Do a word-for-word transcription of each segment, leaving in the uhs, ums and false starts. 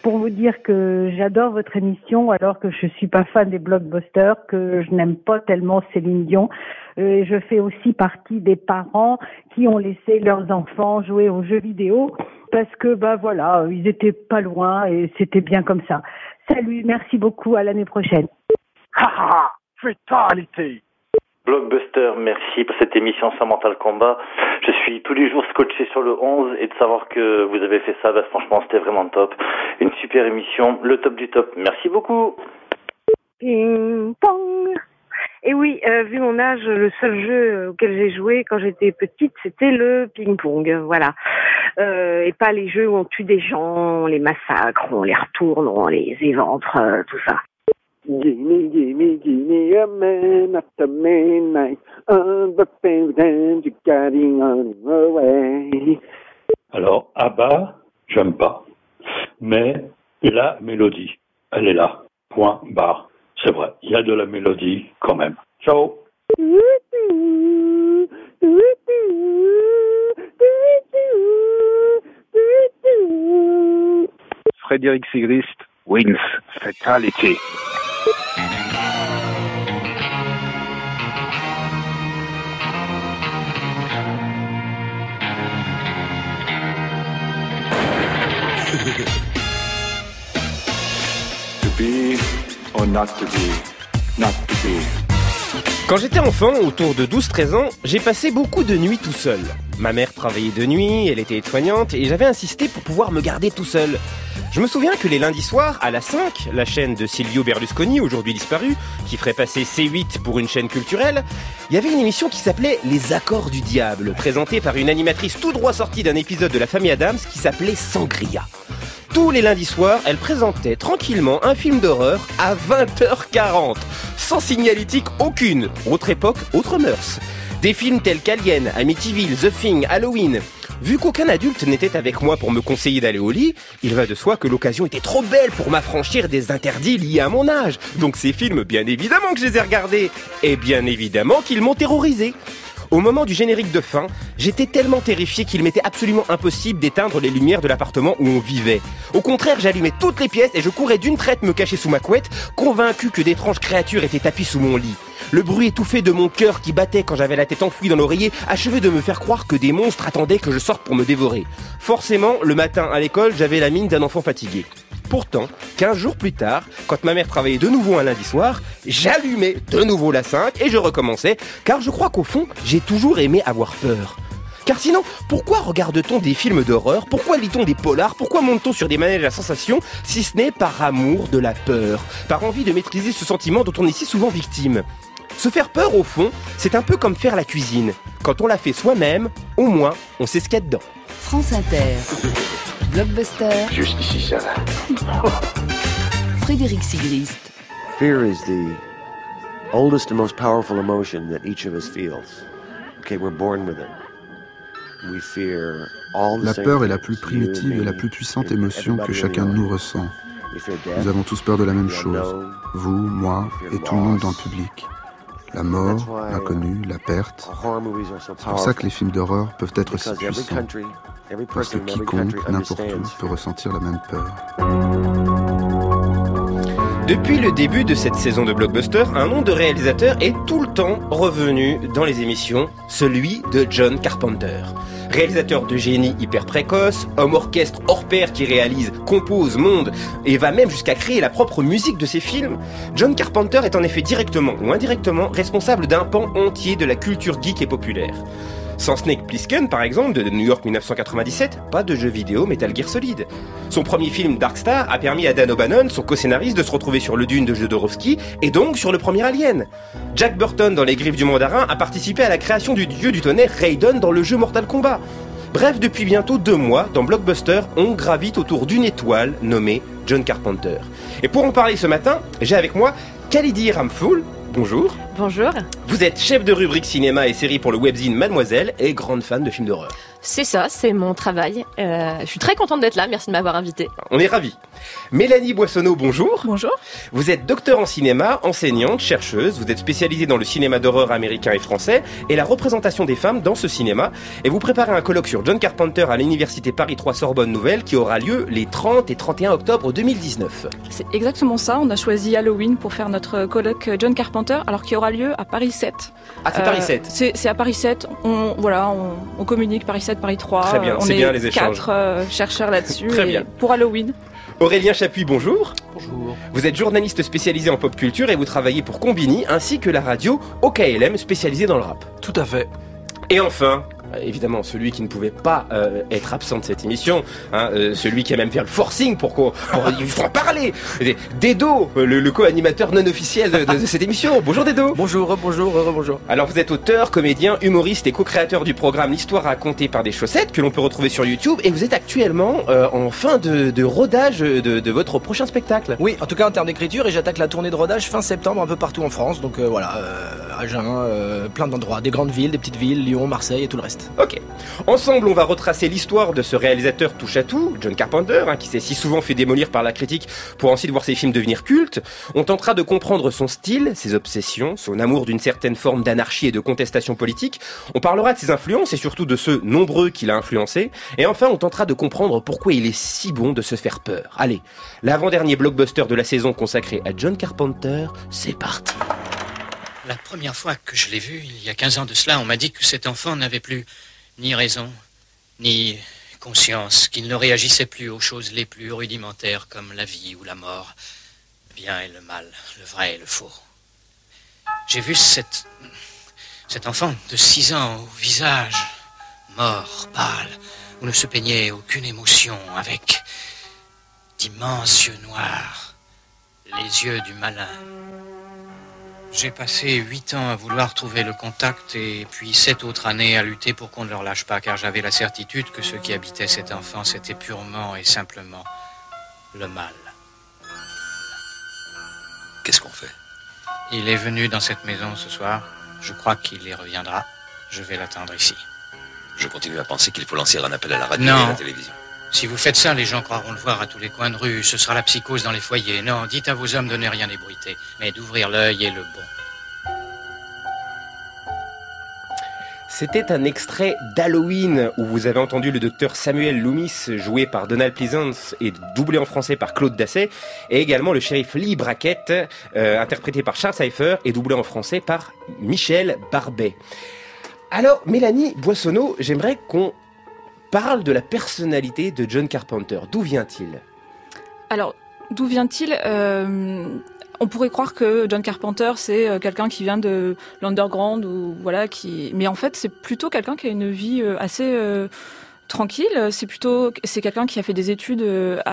pour vous dire que j'adore votre émission alors que je suis pas fan des blockbusters, que je n'aime pas tellement Céline Dion. Et je fais aussi partie des parents qui ont laissé leurs enfants jouer aux jeux vidéo parce que, bah voilà, ils étaient pas loin et c'était bien comme ça. Salut, merci beaucoup, à l'année prochaine. Haha, fatalité. Blockbuster, merci pour cette émission sans Mortal Kombat. Je suis tous les jours scotché sur le onze et de savoir que vous avez fait ça, bah, franchement, c'était vraiment top. Une super émission, le top du top. Merci beaucoup. Ping pong. Et oui, euh, vu mon âge, le seul jeu auquel j'ai joué quand j'étais petite, c'était le ping-pong, voilà. Euh, et pas les jeux où on tue des gens, on les massacre, on les retourne, on les éventre, euh, tout ça. Gimme, gimme, gimme a man after midnight, on the pavement, you getting on the way. Alors, Abba, j'aime pas. Mais la mélodie, elle est là. Point, barre. C'est vrai, il y a de la mélodie quand même. Ciao. Frédéric Sigrist wins Fatality. To be or not to be, not to be. Quand j'étais enfant, autour de douze treize ans, j'ai passé beaucoup de nuits tout seul. Ma mère travaillait de nuit, elle était aide-soignante et j'avais insisté pour pouvoir me garder tout seul. Je me souviens que les lundis soirs, à la cinq, la chaîne de Silvio Berlusconi, aujourd'hui disparu, qui ferait passer C huit pour une chaîne culturelle, il y avait une émission qui s'appelait Les Accords du Diable, présentée par une animatrice tout droit sortie d'un épisode de La Famille Adams qui s'appelait Sangria. Tous les lundis soirs, elle présentait tranquillement un film d'horreur à vingt heures quarante, sans signalétique aucune. Autre époque, autre mœurs. Des films tels qu'Alien, Amityville, The Thing, Halloween. Vu qu'aucun adulte n'était avec moi pour me conseiller d'aller au lit, il va de soi que l'occasion était trop belle pour m'affranchir des interdits liés à mon âge. Donc ces films, bien évidemment que je les ai regardés. Et bien évidemment qu'ils m'ont terrorisé. Au moment du générique de fin, j'étais tellement terrifié qu'il m'était absolument impossible d'éteindre les lumières de l'appartement où on vivait. Au contraire, j'allumais toutes les pièces et je courais d'une traite me cacher sous ma couette, convaincu que d'étranges créatures étaient tapies sous mon lit. Le bruit étouffé de mon cœur qui battait quand j'avais la tête enfouie dans l'oreiller achevait de me faire croire que des monstres attendaient que je sorte pour me dévorer. Forcément, le matin à l'école, j'avais la mine d'un enfant fatigué. Pourtant, quinze jours plus tard, quand ma mère travaillait de nouveau un lundi soir, j'allumais de nouveau la cinq et je recommençais, car je crois qu'au fond, j'ai toujours aimé avoir peur. Car sinon, pourquoi regarde-t-on des films d'horreur ? Pourquoi lit-on des polars ? Pourquoi monte-t-on sur des manèges à sensations, si ce n'est par amour de la peur ? Par envie de maîtriser ce sentiment dont on est si souvent victime ? Se faire peur, au fond, c'est un peu comme faire la cuisine. Quand on la fait soi-même, au moins, on sait ce qu'il y a dedans. France Inter. Blockbuster. Jusqu'ici, ça va. Frédéric Sigrist. Fear is the oldest and most powerful emotion that each of us feels. Okay, we're born with it. We fear all the La same peur est la plus things, primitive you, et la me, plus puissante and émotion que everybody chacun de in nous your ressent. life. We fear death, Nous avons tous peur de la même the chose. unknown, Vous, moi we fear et tout le monde loss. dans le public. La mort, l'inconnu, la perte. Horror movies are so C'est pour ça que les films d'horreur peuvent être si Because every puissants. country, every Parce que person in every quiconque, country n'importe où, understands peut ressentir la même peur. Depuis le début de cette saison de Blockbuster, un nom de réalisateur est tout le temps revenu dans les émissions, celui de John Carpenter. Réalisateur de génie hyper précoce, homme orchestre hors pair qui réalise, compose, monte et va même jusqu'à créer la propre musique de ses films, John Carpenter est en effet directement ou indirectement responsable d'un pan entier de la culture geek et populaire. Sans Snake Plissken, par exemple, de New York dix-neuf cent quatre-vingt-dix-sept, pas de jeu vidéo Metal Gear Solid. Son premier film Dark Star a permis à Dan O'Bannon, son co-scénariste, de se retrouver sur le Dune de Jodorowsky et donc sur le premier Alien. Jack Burton, dans Les Griffes du Mandarin, a participé à la création du dieu du tonnerre Raiden dans le jeu Mortal Kombat. Bref, depuis bientôt deux mois, dans Blockbuster, on gravite autour d'une étoile nommée John Carpenter. Et pour en parler ce matin, j'ai avec moi Khalidi Ramfoul. Bonjour. Bonjour. Vous êtes chef de rubrique cinéma et séries pour le webzine Mademoiselle et grande fan de films d'horreur. C'est ça, c'est mon travail. Euh, je suis très contente d'être là, merci de m'avoir invitée. On est ravis. Mélanie Boissonneau, bonjour. Bonjour. Vous êtes docteur en cinéma, enseignante, chercheuse. Vous êtes spécialisée dans le cinéma d'horreur américain et français et la représentation des femmes dans ce cinéma. Et vous préparez un colloque sur John Carpenter à l'université Paris trois Sorbonne Nouvelle qui aura lieu les trente et trente et un octobre deux mille dix-neuf. C'est exactement ça. On a choisi Halloween pour faire notre colloque John Carpenter, alors qui aura lieu à Paris sept. Ah, c'est euh, Paris sept. C'est, c'est à Paris sept. On, voilà, on, on communique Paris sept, Paris trois. Très bien, on c'est est bien les échanges. Quatre euh, chercheurs là-dessus. Très et bien. Pour Halloween. Aurélien Chapuis, bonjour. Bonjour. Vous êtes journaliste spécialisé en pop culture et vous travaillez pour Combini ainsi que la radio O K L M spécialisée dans le rap. Tout à fait. Et enfin, évidemment, celui qui ne pouvait pas euh, être absent de cette émission, hein, euh, celui qui a même fait le forcing pour qu'on pour, il faut en parler. Dedo, le, le co-animateur non officiel de, de, de cette émission. Bonjour Dedo. Bonjour, bonjour, bonjour. Alors vous êtes auteur, comédien, humoriste et co-créateur du programme L'Histoire racontée par des chaussettes que l'on peut retrouver sur YouTube et vous êtes actuellement euh, en fin de, de rodage de, de votre prochain spectacle. Oui, en tout cas en termes d'écriture, et j'attaque la tournée de rodage fin septembre un peu partout en France. Donc euh, voilà, euh, Agen, euh, plein d'endroits, des grandes villes, des petites villes, Lyon, Marseille et tout le reste. Ok. Ensemble, on va retracer l'histoire de ce réalisateur touche-à-tout, John Carpenter, hein, qui s'est si souvent fait démolir par la critique pour ensuite voir ses films devenir cultes. On tentera de comprendre son style, ses obsessions, son amour d'une certaine forme d'anarchie et de contestation politique. On parlera de ses influences et surtout de ceux nombreux qu'il a influencés. Et enfin, on tentera de comprendre pourquoi il est si bon de se faire peur. Allez, l'avant-dernier blockbuster de la saison consacré à John Carpenter, c'est parti. La première fois que je l'ai vu, il y a quinze ans de cela, on m'a dit que cet enfant n'avait plus ni raison, ni conscience, qu'il ne réagissait plus aux choses les plus rudimentaires comme la vie ou la mort, le bien et le mal, le vrai et le faux. J'ai vu cette, cet enfant de six ans au visage mort, pâle, où ne se peignait aucune émotion, avec d'immenses yeux noirs, les yeux du malin. J'ai passé huit ans à vouloir trouver le contact et puis sept autres années à lutter pour qu'on ne leur lâche pas, car j'avais la certitude que ceux qui habitaient cet enfant, c'était purement et simplement le mal. Qu'est-ce qu'on fait? Il est venu dans cette maison ce soir. Je crois qu'il y reviendra. Je vais l'attendre ici. Je continue à penser qu'il faut lancer un appel à la radio non. et à la télévision. Si vous faites ça, les gens croiront le voir à tous les coins de rue. Ce sera la psychose dans les foyers. Non, dites à vos hommes de ne rien ébruiter, mais d'ouvrir l'œil et le bon. C'était un extrait d'Halloween où vous avez entendu le docteur Samuel Loomis joué par Donald Pleasance et doublé en français par Claude Dasset, et également le shérif Lee Brackett euh, interprété par Charles Cypher et doublé en français par Michel Barbet. Alors Mélanie Boissonneau, j'aimerais qu'on parle de la personnalité de John Carpenter. D'où vient-il ? Alors, d'où vient-il ? euh, On pourrait croire que John Carpenter, c'est quelqu'un qui vient de l'underground, ou voilà, qui. Mais en fait, c'est plutôt quelqu'un qui a une vie assez euh, tranquille. C'est plutôt, c'est quelqu'un qui a fait des études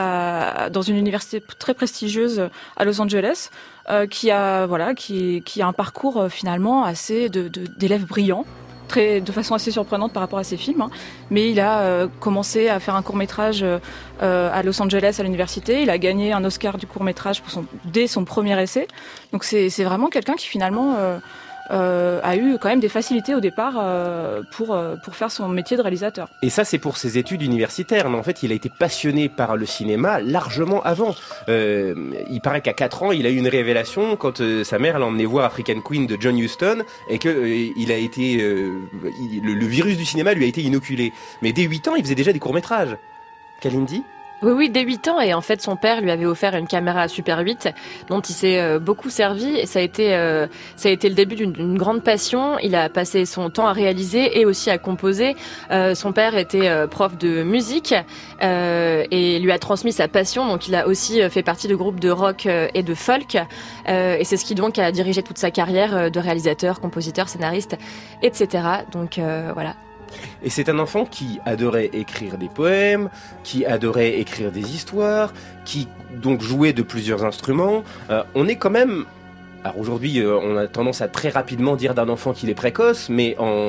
à, dans une université très prestigieuse à Los Angeles, euh, qui a voilà, qui, qui a un parcours finalement assez de, de, d'élève brillant. Très, de façon assez surprenante par rapport à ses films, hein. Mais il a euh, commencé à faire un court-métrage euh, à Los Angeles à l'université. Il a gagné un Oscar du court-métrage pour son, dès son premier essai. Donc c'est, c'est vraiment quelqu'un qui finalement euh, euh, a eu quand même des facilités au départ euh, pour, euh, pour faire son métier de réalisateur. Et ça, c'est pour ses études universitaires. Mais en fait, il a été passionné par le cinéma largement avant. Euh, il paraît qu'à quatre ans, il a eu une révélation quand euh, sa mère l'a emmené voir African Queen de John Huston et que euh, il a été euh, il, le, le virus du cinéma lui a été inoculé. Mais dès huit ans, il faisait déjà des courts-métrages. Kalindi ? Oui, oui, dès huit ans, et en fait son père lui avait offert une caméra Super huit dont il s'est euh, beaucoup servi, et ça a été euh, ça a été le début d'une, d'une grande passion. Il a passé son temps à réaliser et aussi à composer. Euh, son père était euh, prof de musique euh, et lui a transmis sa passion, donc il a aussi fait partie de groupes de rock euh, et de folk, euh, et c'est ce qui donc a dirigé toute sa carrière de réalisateur, compositeur, scénariste, et cetera. Donc euh, voilà. Et c'est un enfant qui adorait écrire des poèmes, qui adorait écrire des histoires, qui donc jouait de plusieurs instruments. Euh, on est quand même... Alors aujourd'hui, euh, on a tendance à très rapidement dire d'un enfant qu'il est précoce, mais en,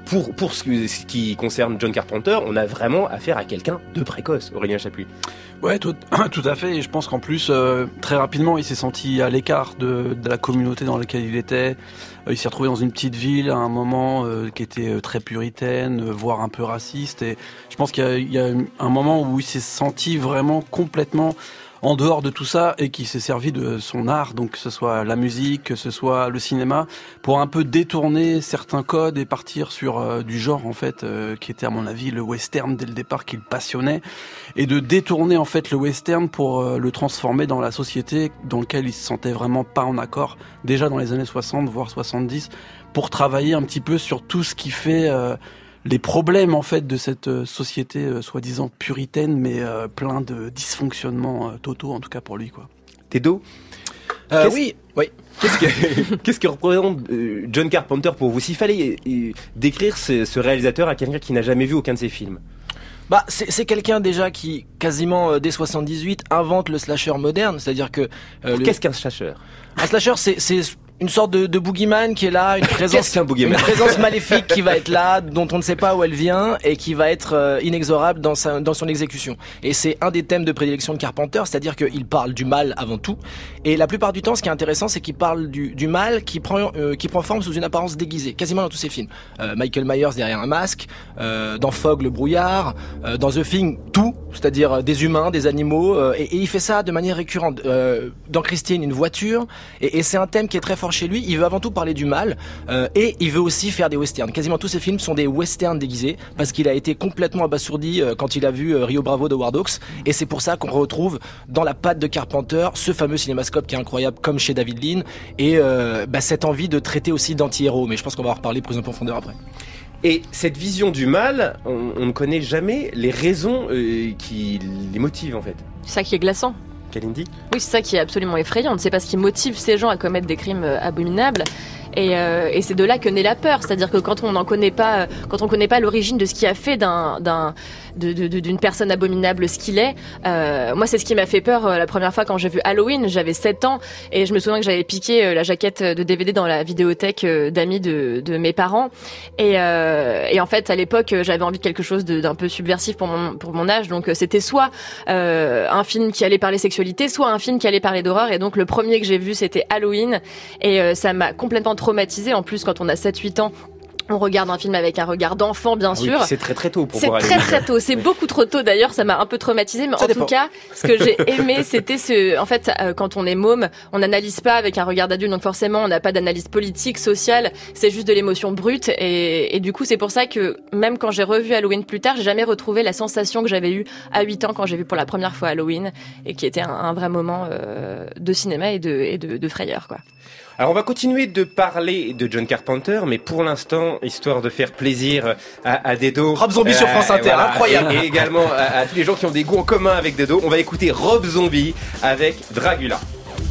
pour, pour ce, ce qui concerne John Carpenter, on a vraiment affaire à quelqu'un de précoce, Aurélien Chapuis. Ouais, tout, tout à fait. Et je pense qu'en plus, euh, très rapidement, il s'est senti à l'écart de, de la communauté dans laquelle il était. Euh, il s'est retrouvé dans une petite ville à un moment euh, qui était euh, très puritaine, euh, voire un peu raciste. Et je pense qu'il y a, il y a un moment où il s'est senti vraiment complètement en dehors de tout ça et qui s'est servi de son art, donc que ce soit la musique, que ce soit le cinéma, pour un peu détourner certains codes et partir sur euh, du genre en fait, euh, qui était à mon avis le western dès le départ qu'il passionnait, et de détourner en fait le western pour euh, le transformer dans la société dans laquelle il se sentait vraiment pas en accord, déjà dans les années soixante voire soixante-dix, pour travailler un petit peu sur tout ce qui fait euh, les problèmes en fait de cette euh, société euh, soi-disant puritaine, mais euh, plein de dysfonctionnements euh, totaux, en tout cas pour lui, quoi. Tedo, euh, qu'est-ce... oui, oui. Qu'est-ce que, qu'est-ce que représente euh, John Carpenter pour vous? S'il fallait euh, décrire ce, ce réalisateur à quelqu'un qui n'a jamais vu aucun de ses films. Bah, c'est, c'est quelqu'un déjà qui, quasiment euh, dès soixante-dix-huit, invente le slasher moderne, c'est-à-dire que... Euh, le... Qu'est-ce qu'un slasher? Un slasher, c'est... c'est... une sorte de, de boogeyman qui est là, une présence, une présence maléfique qui va être là, dont on ne sait pas où elle vient et qui va être euh, inexorable dans sa, dans son exécution. Et c'est un des thèmes de prédilection de Carpenter, c'est-à-dire qu'il parle du mal avant tout. Et la plupart du temps, ce qui est intéressant, c'est qu'il parle du, du mal qui prend, euh, qui prend forme sous une apparence déguisée, quasiment dans tous ses films. Euh, Michael Myers derrière un masque, euh, dans Fog le brouillard, euh, dans The Thing tout, c'est-à-dire des humains, des animaux, euh, et, et il fait ça de manière récurrente. Euh, dans Christine, une voiture, et, et c'est un thème qui est très fort chez lui. Il veut avant tout parler du mal euh, et il veut aussi faire des westerns. Quasiment tous ses films sont des westerns déguisés parce qu'il a été complètement abasourdi euh, quand il a vu euh, Rio Bravo de Howard Hawks, et c'est pour ça qu'on retrouve dans la patte de Carpenter ce fameux cinémascope qui est incroyable comme chez David Lean, et euh, bah, cette envie de traiter aussi d'anti-héros, mais je pense qu'on va en reparler plus en profondeur après. Et cette vision du mal, on, on ne connaît jamais les raisons euh, qui les motivent en fait. C'est ça qui est glaçant. Kalindi ? Oui, c'est ça qui est absolument effrayant. C'est pas ce qui motive ces gens à commettre des crimes euh, abominables. Et, euh, et c'est de là que naît la peur. C'est-à-dire que quand on n'en connaît pas, quand on connaît pas l'origine de ce qui a fait d'un, d'un, de, de, de, d'une personne abominable ce qu'il est, euh, moi c'est ce qui m'a fait peur euh, la première fois quand j'ai vu Halloween. J'avais sept ans et je me souviens que j'avais piqué euh, la jaquette de D V D dans la vidéothèque euh, d'amis de, de mes parents. Et, euh, et en fait à l'époque j'avais envie de quelque chose de, d'un peu subversif pour mon, pour mon âge. Donc c'était soit euh, un film qui allait parler sexualité, soit un film qui allait parler d'horreur. Et donc le premier que j'ai vu c'était Halloween, et euh, ça m'a complètement traumatisé. En plus, quand on a sept huit ans, on regarde un film avec un regard d'enfant, bien ah sûr. Oui, c'est très très tôt pour c'est voir très Halloween. très tôt. C'est beaucoup trop tôt d'ailleurs. Ça m'a un peu traumatisé, mais ça en dépend. Tout cas, ce que j'ai aimé, c'était ce. En fait, euh, quand on est môme, on n'analyse pas avec un regard d'adulte, donc forcément, on n'a pas d'analyse politique, sociale. C'est juste de l'émotion brute, et, et du coup, c'est pour ça que même quand j'ai revu Halloween plus tard, j'ai jamais retrouvé la sensation que j'avais eue à huit ans quand j'ai vu pour la première fois Halloween, et qui était un, un vrai moment euh, de cinéma et de, et de, de frayeur, quoi. Alors on va continuer de parler de John Carpenter, mais pour l'instant, histoire de faire plaisir à, à Dedo, Rob Zombie euh, sur France Inter, voilà, incroyable, et, et également à, à tous les gens qui ont des goûts en commun avec Dedo, on va écouter Rob Zombie avec Dragula.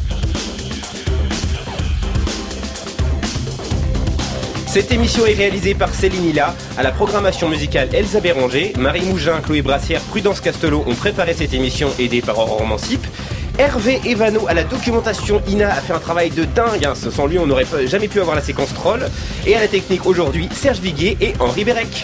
Cette émission est réalisée par Céline Hilla, à la programmation musicale Elsa Béranger, Marie Mougin, Chloé Brassière, Prudence Castelot ont préparé cette émission aidée par Aurore Mansip. Hervé Evano à la documentation, Ina a fait un travail de dingue, hein. Sans lui on n'aurait jamais pu avoir la séquence troll. Et à la technique aujourd'hui, Serge Viguier et Henri Bérec.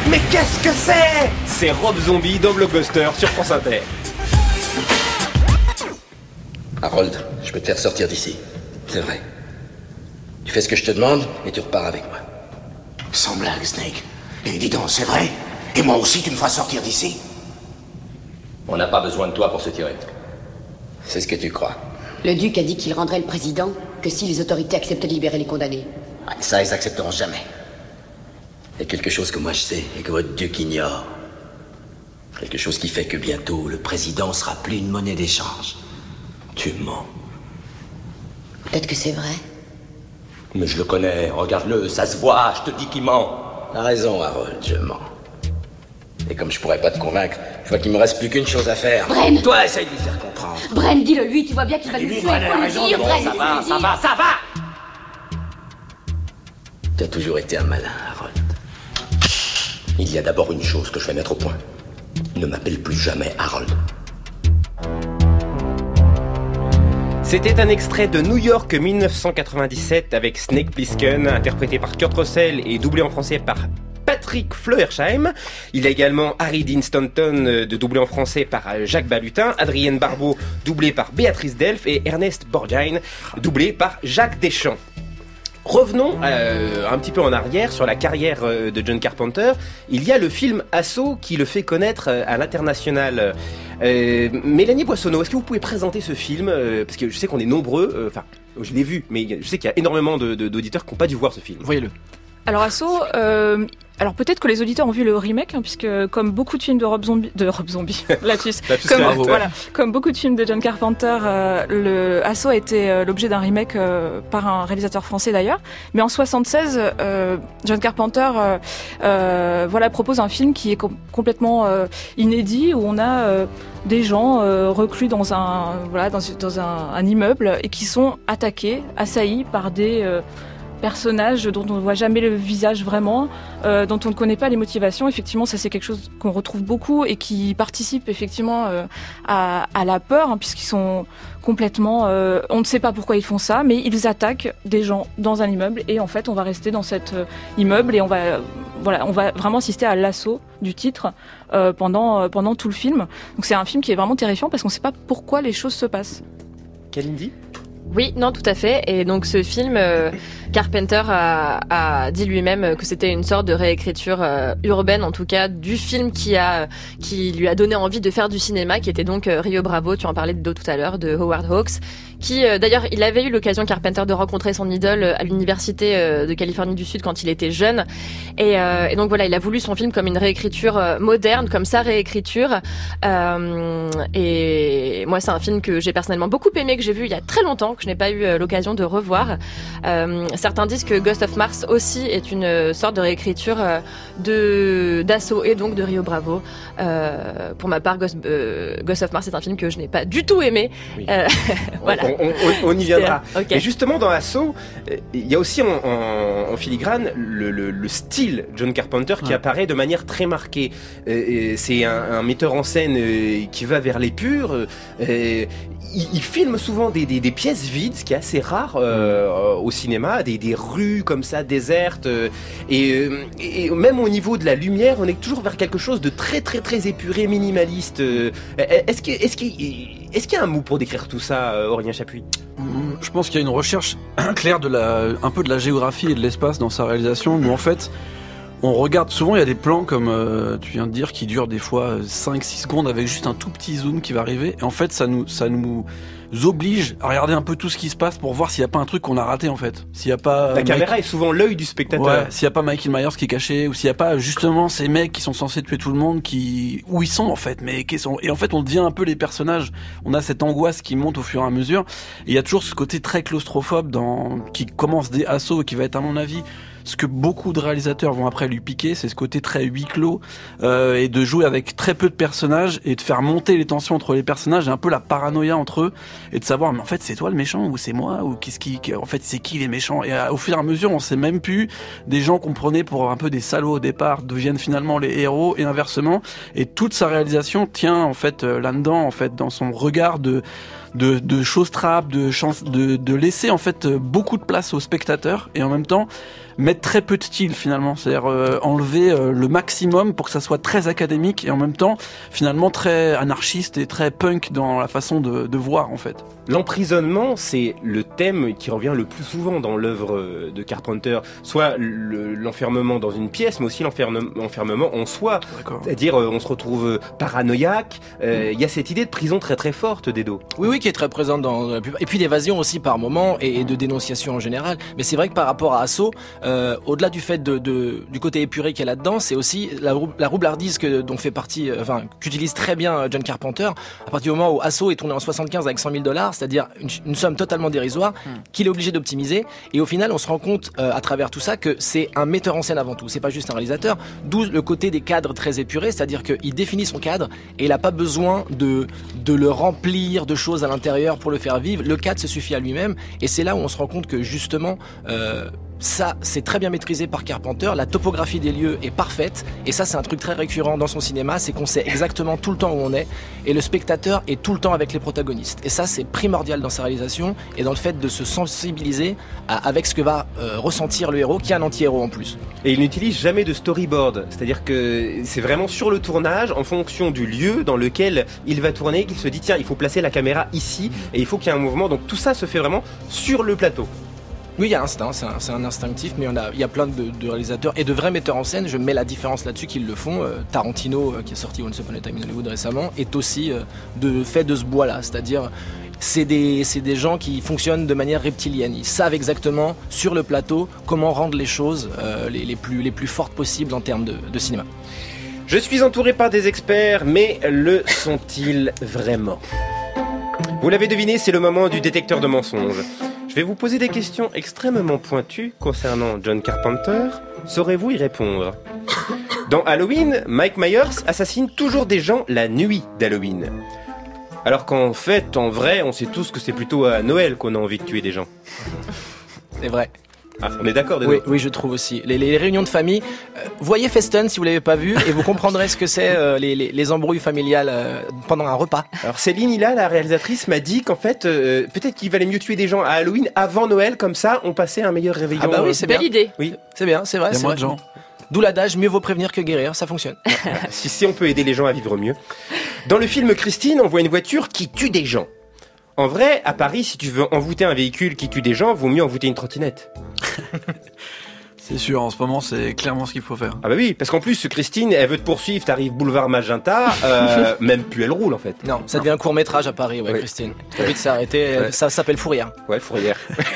Mais qu'est-ce que c'est? C'est Rob Zombie dans Blockbuster sur France Inter. Harold, je peux te faire sortir d'ici. C'est vrai. Tu fais ce que je te demande et tu repars avec moi. Sans blague, Snake. Et dis donc, c'est vrai? Et moi aussi, tu me feras sortir d'ici? On n'a pas besoin de toi pour se tirer. C'est ce que tu crois. Le duc a dit qu'il rendrait le président que si les autorités acceptaient de libérer les condamnés. Ouais, ça, ils accepteront jamais. Il y a quelque chose que moi je sais et que votre duc ignore. Quelque chose qui fait que bientôt, le président sera plus une monnaie d'échange. Tu mens. Peut-être que c'est vrai. Mais je le connais, regarde-le, ça se voit, je te dis qu'il ment. T'as raison, Harold, je mens. Et comme je pourrais pas te convaincre, je vois qu'il me reste plus qu'une chose à faire. Bren! Toi, essaye de lui faire comprendre. Bren, dis-le lui, tu vois bien qu'il va nous tuer. Bren a raison, dire, bon, Bren, ça va, ça va, ça va. Tu as toujours été un malin, Harold. Il y a d'abord une chose que je vais mettre au point. Ne m'appelle plus jamais Harold. C'était un extrait de New York dix-neuf cent quatre-vingt-dix-sept avec Snake Plissken, interprété par Kurt Russell et doublé en français par Patrick Fleuersheim. Il y a également Harry Dean Stanton, de doublé en français par Jacques Balutin, Adrienne Barbeau, doublé par Béatrice Delphes et Ernest Borgnine, doublé par Jacques Deschamps. Revenons euh, un petit peu en arrière sur la carrière euh, de John Carpenter. Il y a le film Assaut qui le fait connaître euh, à l'international. Euh, Mélanie Boissonneau, est-ce que vous pouvez présenter ce film euh, parce que je sais qu'on est nombreux, enfin euh, je l'ai vu, mais je sais qu'il y a énormément de, de, d'auditeurs qui n'ont pas dû voir ce film. Voyez-le. Alors Assaut, euh, alors peut-être que les auditeurs ont vu le remake, hein, puisque comme beaucoup de films de Rob Zombie, de Rob Zombie, lapsus, comme, voilà, comme beaucoup de films de John Carpenter, euh, le Assaut a été euh, l'objet d'un remake euh, par un réalisateur français d'ailleurs. Mais en soixante-seize, euh, John Carpenter, euh, euh, voilà, propose un film qui est com- complètement euh, inédit, où on a euh, des gens euh, reclus dans un, voilà, dans, dans un, un immeuble et qui sont attaqués, assaillis par des euh, personnages dont on ne voit jamais le visage vraiment, euh, dont on ne connaît pas les motivations. Effectivement, ça c'est quelque chose qu'on retrouve beaucoup et qui participe effectivement euh, à, à la peur, hein, puisqu'ils sont complètement... Euh, on ne sait pas pourquoi ils font ça, mais ils attaquent des gens dans un immeuble et en fait on va rester dans cet euh, immeuble et on va, euh, voilà, on va vraiment assister à l'assaut du titre euh, pendant, euh, pendant tout le film. Donc c'est un film qui est vraiment terrifiant parce qu'on ne sait pas pourquoi les choses se passent. Kalindi ? Oui, non, tout à fait. Et donc ce film, euh, Carpenter a, a dit lui-même que c'était une sorte de réécriture euh, urbaine, en tout cas, du film qui a qui lui a donné envie de faire du cinéma, qui était donc euh, Rio Bravo, tu en parlais de tout à l'heure, de Howard Hawks, qui euh, d'ailleurs, il avait eu l'occasion, Carpenter, de rencontrer son idole à l'université euh, de Californie du Sud quand il était jeune. Et, euh, et donc voilà, il a voulu son film comme une réécriture euh, moderne, comme sa réécriture. Euh, et moi, c'est un film que j'ai personnellement beaucoup aimé, que j'ai vu il y a très longtemps, que je n'ai pas eu l'occasion de revoir. Euh, certains disent que Ghost of Mars aussi est une sorte de réécriture de d'Assaut et donc de Rio Bravo. Euh, pour ma part, Ghost, euh, Ghost of Mars est un film que je n'ai pas du tout aimé. Oui. Euh, voilà. On, on, on y viendra. Okay. Et justement, dans Assaut, il y a aussi en, en, en filigrane le, le, le style John Carpenter qui ouais. apparaît de manière très marquée. Euh, c'est un, un metteur en scène euh, qui va vers l'épure. Euh, il, il filme souvent des, des, des pièces vides, ce qui est assez rare euh, au cinéma, des, des rues comme ça, désertes. Euh, et, et même au niveau de la lumière, on est toujours vers quelque chose de très très très épuré, minimaliste. Euh, est-ce que, est-ce qu'il, est-ce qu'il y a un mot pour décrire tout ça, Aurélien Chapuis ? Je pense qu'il y a une recherche claire de la, un peu de la géographie et de l'espace dans sa réalisation, où en fait, on regarde souvent, il y a des plans comme euh, tu viens de dire qui durent des fois cinq six secondes avec juste un tout petit zoom qui va arriver. Et en fait, ça nous, ça nous oblige à regarder un peu tout ce qui se passe pour voir s'il n'y a pas un truc qu'on a raté en fait. S'il y a pas la Mike... caméra est souvent l'œil du spectateur. Ouais, s'il n'y a pas Michael Myers qui est caché ou s'il n'y a pas justement ces mecs qui sont censés tuer tout le monde qui où ils sont en fait, mais qui sont et en fait on devient un peu les personnages. On a cette angoisse qui monte au fur et à mesure. Et il y a toujours ce côté très claustrophobe dans qui commence des assauts et qui va être à mon avis ce que beaucoup de réalisateurs vont après lui piquer, c'est ce côté très huis clos euh, et de jouer avec très peu de personnages et de faire monter les tensions entre les personnages et un peu la paranoïa entre eux et de savoir mais en fait c'est toi le méchant ou c'est moi ou qu'est-ce qui en fait c'est qui les méchants et à, au fur et à mesure on sait même plus des gens qu'on prenait pour un peu des salauds au départ deviennent finalement les héros et inversement et toute sa réalisation tient en fait euh, là-dedans en fait dans son regard de de, de show-strap, de, chance, de, de laisser en fait beaucoup de place aux spectateurs et en même temps mettre très peu de style finalement, c'est-à-dire euh, enlever euh, le maximum pour que ça soit très académique et en même temps finalement très anarchiste et très punk dans la façon de, de voir en fait. L'emprisonnement, c'est le thème qui revient le plus souvent dans l'œuvre de Carpenter, soit le, l'enfermement dans une pièce, mais aussi l'enfermement en soi. D'accord. C'est-à-dire, on se retrouve paranoïaque. Il euh, mmh. y a cette idée de prison très très forte, Dedo. Oui, oui, qui est très présente dans la plupart. Et puis d'évasion aussi par moment et, et de dénonciation en général. Mais c'est vrai que par rapport à Assaut, euh, au-delà du fait de, de du côté épuré qu'il y a là-dedans, c'est aussi la, la roublardise que, dont fait partie, enfin, qu'utilise très bien John Carpenter. À partir du moment où Assaut est tourné en soixante-quinze avec cent mille dollars, c'est-à-dire une, une somme totalement dérisoire mmh. qu'il est obligé d'optimiser. Et au final, on se rend compte euh, à travers tout ça que c'est un metteur en scène avant tout. C'est pas juste un réalisateur. D'où le côté des cadres très épurés, c'est-à-dire qu'il définit son cadre et il n'a pas besoin de de le remplir de choses à l'intérieur pour le faire vivre. Le cadre se suffit à lui-même. Et c'est là où on se rend compte que justement euh, ça, c'est très bien maîtrisé par Carpenter. La topographie des lieux est parfaite. Et ça, c'est un truc très récurrent dans son cinéma. C'est qu'on sait exactement tout le temps où on est. Et le spectateur est tout le temps avec les protagonistes. Et ça, c'est primordial dans sa réalisation et dans le fait de se sensibiliser à, avec ce que va euh, ressentir le héros, qui est un anti-héros en plus. Et il n'utilise jamais de storyboard. C'est-à-dire que c'est vraiment sur le tournage, en fonction du lieu dans lequel il va tourner, qu'il se dit, tiens, il faut placer la caméra ici et il faut qu'il y ait un mouvement. Donc tout ça se fait vraiment sur le plateau. Oui, il y a instinct, c'est un, c'est un instinctif, mais on a, il y a plein de, de réalisateurs et de vrais metteurs en scène. Je mets la différence là-dessus qu'ils le font. Euh, Tarantino, euh, qui est sorti Once Upon a Time in Hollywood récemment, est aussi euh, de, fait de ce bois-là. C'est-à-dire, c'est des, c'est des gens qui fonctionnent de manière reptilienne. Ils savent exactement, sur le plateau, comment rendre les choses euh, les, les, plus, les plus fortes possibles en termes de, de cinéma. Je suis entouré par des experts, mais le sont-ils vraiment ? Vous l'avez deviné, c'est le moment du détecteur de mensonges. Je vais vous poser des questions extrêmement pointues concernant John Carpenter. Saurez-vous y répondre ? Dans Halloween, Mike Myers assassine toujours des gens la nuit d'Halloween. Alors qu'en fait, en vrai, on sait tous que c'est plutôt à Noël qu'on a envie de tuer des gens. C'est vrai. Ah, on est d'accord, oui, oui, je trouve aussi. Les, les réunions de famille, euh, voyez Festen si vous l'avez pas vu et vous comprendrez ce que c'est euh, les, les, les embrouilles familiales euh, pendant un repas. Alors Céline Hilla, la réalisatrice, m'a dit qu'en fait, euh, peut-être qu'il valait mieux tuer des gens à Halloween avant Noël, comme ça, on passait un meilleur réveillon. Ah bah oui, c'est belle bien. idée. Oui, c'est bien, c'est vrai. Il y a c'est moins vrai. de gens. D'où l'adage, mieux vaut prévenir que guérir, ça fonctionne. si, si on peut aider les gens à vivre mieux. Dans le film Christine, on voit une voiture qui tue des gens. En vrai, à Paris, si tu veux envoûter un véhicule qui tue des gens, vaut mieux envoûter une trottinette. C'est sûr, en ce moment, c'est clairement ce qu'il faut faire. Ah bah oui, parce qu'en plus, Christine, elle veut te poursuivre, t'arrives boulevard Magenta, euh, même plus elle roule en fait. Non, ça devient un court-métrage à Paris, ouais, oui. Christine. T'as envie de s'arrêter, ouais. Ça s'appelle Fourrière. Ouais, Fourrière.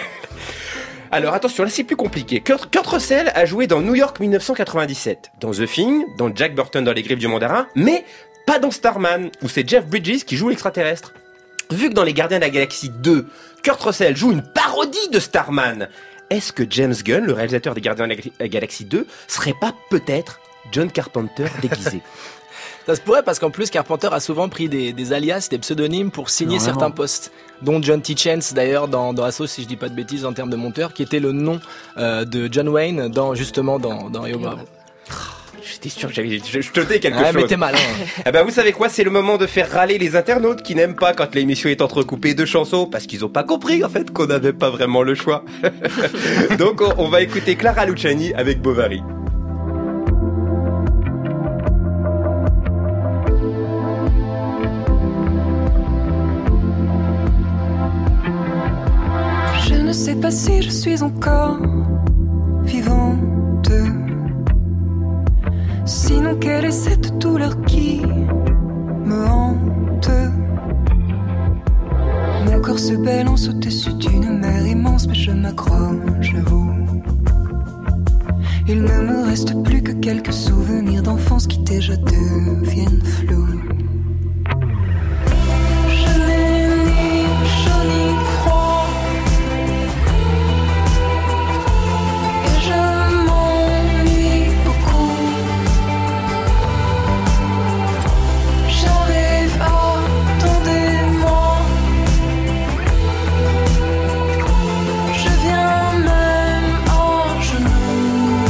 Alors attention, là c'est plus compliqué. Kurt, Kurt Russell a joué dans New York dix-neuf cent quatre-vingt-dix-sept, dans The Thing, dans Jack Burton dans Les Griffes du Mandarin, mais pas dans Starman, où c'est Jeff Bridges qui joue l'extraterrestre. Vu que dans Les Gardiens de la Galaxie deux, Kurt Russell joue une parodie de Starman, est-ce que James Gunn, le réalisateur des Gardiens de la Galaxie deux, serait pas peut-être John Carpenter déguisé ? Ça se pourrait parce qu'en plus Carpenter a souvent pris des, des alias, des pseudonymes pour signer non, certains vraiment. postes, dont John T. Chance d'ailleurs dans, dans Assaut, si je dis pas de bêtises en termes de monteur, qui était le nom euh, de John Wayne dans justement dans dans Rio Bravo. J'étais sûr que j'avais, je, je tentais quelque ah, chose. Mais t'es malin. Hein. Ah bah vous savez quoi, c'est le moment de faire râler les internautes qui n'aiment pas quand l'émission est entrecoupée de chansons parce qu'ils ont pas compris en fait qu'on n'avait pas vraiment le choix. Donc on, on va écouter Clara Luciani avec Bovary. Je ne sais pas si je suis encore vivante. Sinon quelle est cette douleur qui me hante? Mon corps se balance au-dessus d'une mer immense, mais je m'accroche à vous. Il ne me reste plus que quelques souvenirs d'enfance qui déjà deviennent flous. Je n'ai ni chaud ni froid, et je m'ennuie beaucoup. J'arrive, attendez-moi. Je viens même à genoux.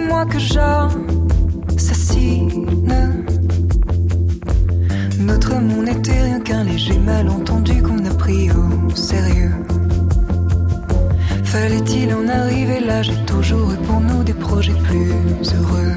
moi que j'assassine. Notre monde n'était rien qu'un léger malentendu qu'on a pris au sérieux. Fallait-il en arriver là? J'ai toujours eu pour nous des projets plus heureux.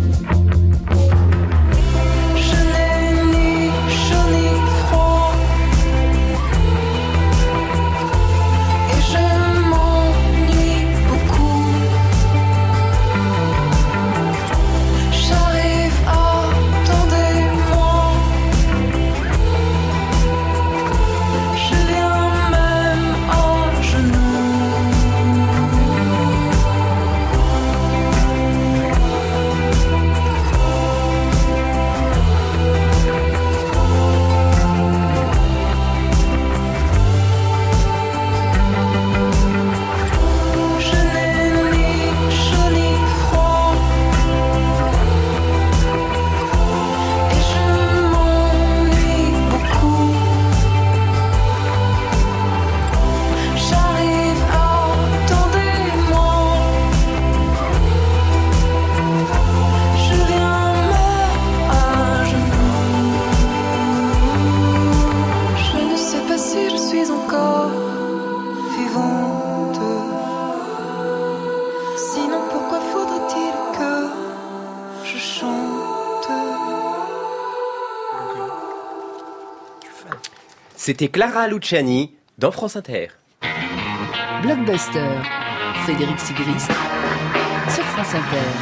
C'était Clara Luciani dans France Inter. Blockbuster, Frédéric Sigrist sur France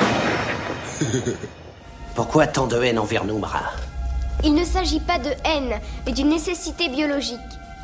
Inter. Pourquoi tant de haine envers nous, Mara? Il ne s'agit pas de haine, mais d'une nécessité biologique.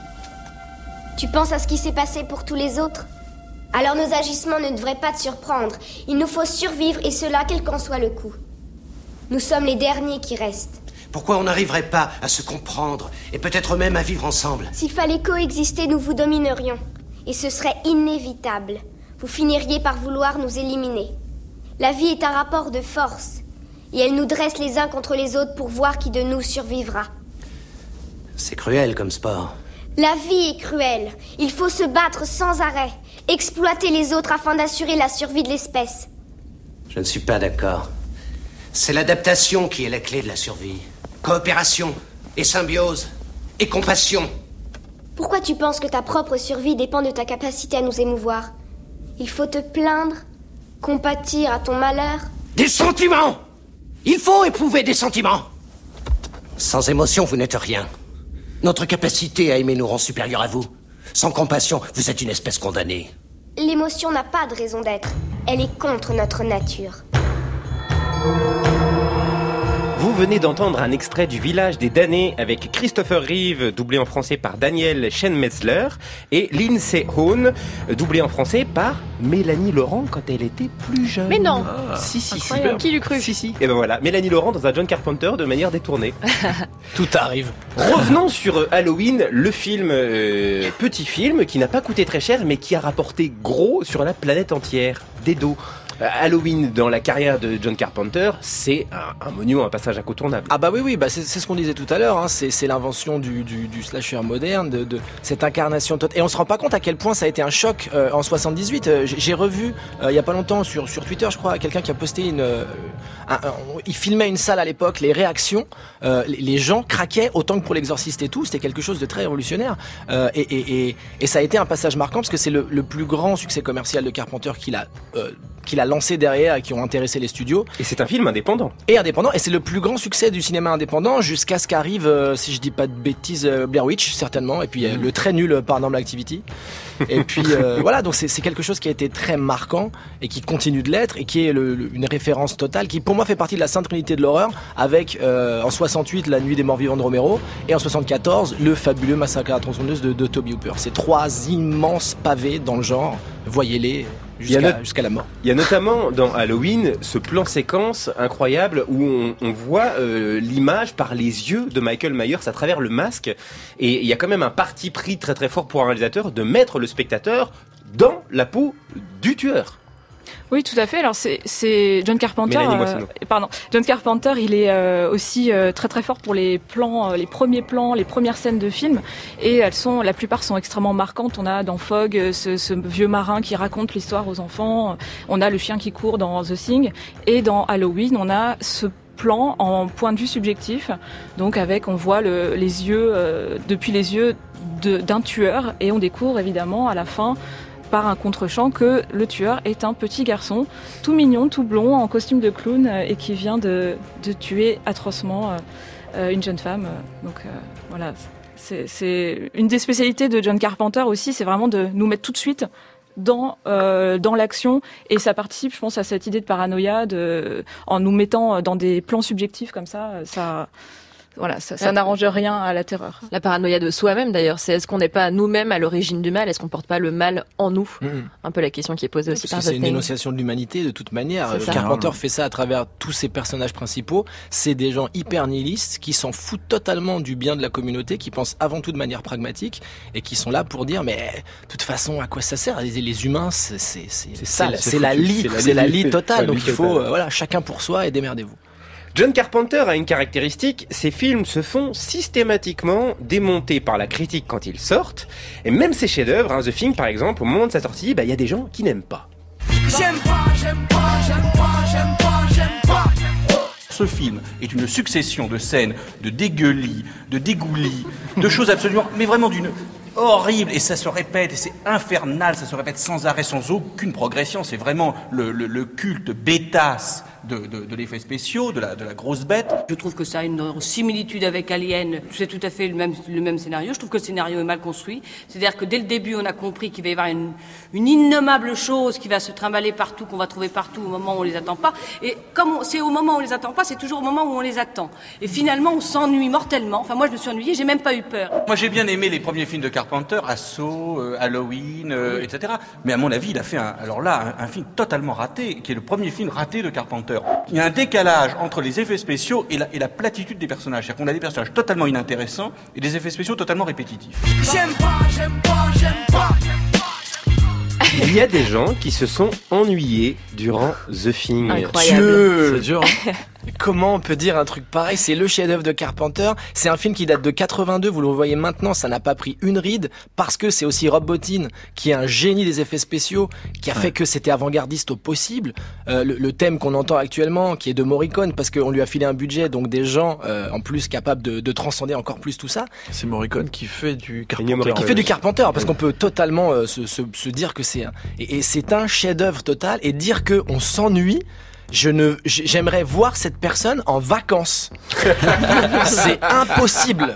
Tu penses à ce qui s'est passé pour tous les autres? Alors nos agissements ne devraient pas te surprendre. Il nous faut survivre, et cela quel qu'en soit le coût. Nous sommes les derniers qui restent. Pourquoi on n'arriverait pas à se comprendre et peut-être même à vivre ensemble? S'il fallait coexister, nous vous dominerions. Et ce serait inévitable. Vous finiriez par vouloir nous éliminer. La vie est un rapport de force. Et elle nous dresse les uns contre les autres pour voir qui de nous survivra. C'est cruel comme sport. La vie est cruelle. Il faut se battre sans arrêt. Exploiter les autres afin d'assurer la survie de l'espèce. Je ne suis pas d'accord. C'est l'adaptation qui est la clé de la survie. Coopération, et symbiose, et compassion. Pourquoi tu penses que ta propre survie dépend de ta capacité à nous émouvoir? Il faut te plaindre, compatir à ton malheur. Des sentiments! Il faut éprouver des sentiments! Sans émotion, vous n'êtes rien. Notre capacité à aimer nous rend supérieurs à vous. Sans compassion, vous êtes une espèce condamnée. L'émotion n'a pas de raison d'être. Elle est contre notre nature. Vous venez d'entendre un extrait du Village des damnés avec Christopher Reeve, doublé en français par Daniel Schenmetzler, et Lindsay Hohn, doublé en français par Mélanie Laurent quand elle était plus jeune. Mais non ah, Si, si, si. Qui l'eût cru? Si, si. Et ben voilà, Mélanie Laurent dans un John Carpenter de manière détournée. Tout arrive. Revenons sur Halloween, le film, euh, petit film qui n'a pas coûté très cher mais qui a rapporté gros sur la planète entière. Dedo. Halloween dans la carrière de John Carpenter, c'est un, un monument, un passage incontournable. Ah bah oui, oui, bah c'est, c'est ce qu'on disait tout à l'heure, hein, c'est, c'est l'invention du, du, du slasher moderne, de, de cette incarnation totale. Et on se rend pas compte à quel point ça a été un choc euh, en soixante-dix-huit. Euh, j'ai, j'ai revu euh, il y a pas longtemps sur, sur Twitter, je crois, quelqu'un qui a posté une... Euh, un, un, il filmait une salle à l'époque, les réactions, euh, les, les gens craquaient autant que pour l'Exorciste et tout, c'était quelque chose de très révolutionnaire. Euh, et, et, et, et ça a été un passage marquant parce que c'est le, le plus grand succès commercial de Carpenter qu'il a... Euh, qu'il a lancé derrière et qui ont intéressé les studios. Et c'est un film indépendant. Et indépendant, et c'est le plus grand succès du cinéma indépendant jusqu'à ce qu'arrive, euh, si je dis pas de bêtises, euh, Blair Witch, certainement, et puis euh, le très nul Paranormal Activity. Et puis euh, voilà, donc c'est, c'est quelque chose qui a été très marquant et qui continue de l'être et qui est le, le, une référence totale, qui pour moi fait partie de la Sainte Trinité de l'horreur, avec euh, en soixante-huit La Nuit des Morts Vivants de Romero et en soixante-quatorze le fabuleux Massacre à la tronçonneuse de, de Tobe Hooper. C'est trois immenses pavés dans le genre, voyez-les. Jusqu'à, not- jusqu'à la mort. Il y a notamment dans Halloween ce plan séquence incroyable où on, on voit euh, l'image par les yeux de Michael Myers à travers le masque, et il y a quand même un parti pris très très fort pour un réalisateur de mettre le spectateur dans la peau du tueur. Oui, tout à fait. Alors c'est c'est John Carpenter. Euh, pardon, John Carpenter, il est euh, aussi euh, très très fort pour les plans, euh, les premiers plans, les premières scènes de film, et elles sont, la plupart sont extrêmement marquantes. On a dans Fog ce, ce vieux marin qui raconte l'histoire aux enfants. On a le chien qui court dans The Thing, et dans Halloween, on a ce plan en point de vue subjectif, donc avec on voit le, les yeux euh, depuis les yeux de, d'un tueur, et on découvre évidemment à la fin par un contre-champ que le tueur est un petit garçon tout mignon, tout blond, en costume de clown, euh, et qui vient de, de tuer atrocement euh, euh, une jeune femme. Donc euh, voilà, c'est, c'est une des spécialités de John Carpenter aussi, c'est vraiment de nous mettre tout de suite dans euh, dans l'action, et ça participe, je pense, à cette idée de paranoïa, de, en nous mettant dans des plans subjectifs comme ça, ça voilà, ça, ça n'arrange rien à la terreur. La paranoïa de soi-même, d'ailleurs, c'est est-ce qu'on n'est pas nous-mêmes à l'origine du mal, est-ce qu'on porte pas le mal en nous? mmh. Un peu la question qui est posée aussi Parce par que c'est une dénonciation de l'humanité de toute manière. Carpenter fait ça à travers tous ses personnages principaux. C'est des gens hyper nihilistes qui s'en foutent totalement du bien de la communauté, qui pensent avant tout de manière pragmatique, et qui sont là pour dire mais de toute façon à quoi ça sert? Les, les humains, c'est c'est c'est, c'est, ça, c'est, c'est la lie, c'est, c'est la lie totale. Donc il faut euh, voilà, chacun pour soi et démerdez-vous. John Carpenter a une caractéristique, ses films se font systématiquement démonter par la critique quand ils sortent, et même ses chefs-d'œuvre, hein, The Thing par exemple, au moment de sa sortie, bah il y a des gens qui n'aiment pas. J'aime pas, j'aime pas, j'aime pas, j'aime pas, j'aime pas. Ce film est une succession de scènes de dégueulis, de dégoulis, de choses absolument, mais vraiment d'une horrible, et ça se répète, et c'est infernal, ça se répète sans arrêt, sans aucune progression. C'est vraiment le, le, le culte bêtasse de, de, de l'effet spéciaux, de la, de la grosse bête. Je trouve que ça a une similitude avec Alien. C'est tout à fait le même, le même scénario. Je trouve que le scénario est mal construit. C'est-à-dire que dès le début, on a compris qu'il va y avoir une, une innommable chose qui va se trimballer partout, qu'on va trouver partout au moment où on les attend pas. Et comme on, c'est au moment où on les attend pas, c'est toujours au moment où on les attend. Et finalement, on s'ennuie mortellement. Enfin, moi, je me suis ennuyée, j'ai même pas eu peur. Moi, j'ai bien aimé les premiers films de Carpenter, Assaut, euh, Halloween, euh, oui. et cetera. Mais à mon avis, il a fait un, alors là, un, un film totalement raté, qui est le premier film raté de Carpenter. Il y a un décalage entre les effets spéciaux et la, et la platitude des personnages. C'est-à-dire qu'on a des personnages totalement inintéressants et des effets spéciaux totalement répétitifs. J'aime pas, j'aime pas, j'aime pas. Il y a des gens qui se sont ennuyés durant The Thing. Incroyable. Dieu, c'est dur, hein. Comment on peut dire un truc pareil? C'est le chef-d'œuvre de Carpenter. C'est un film qui date de quatre-vingt-deux. Vous le revoyez maintenant, ça n'a pas pris une ride parce que c'est aussi Rob Bottin qui est un génie des effets spéciaux, qui a fait que c'était avant-gardiste au possible. Euh, le, le thème qu'on entend actuellement, qui est de Morricone, parce qu'on lui a filé un budget, donc des gens euh, en plus capables de, de transcender encore plus tout ça. C'est Morricone qui fait du Carpenter. Qui fait du Carpenter, parce qu'on peut totalement euh, se, se, se dire que c'est un, et, et c'est un chef-d'œuvre total, et dire que on s'ennuie. Je ne, j'aimerais voir cette personne en vacances. C'est impossible.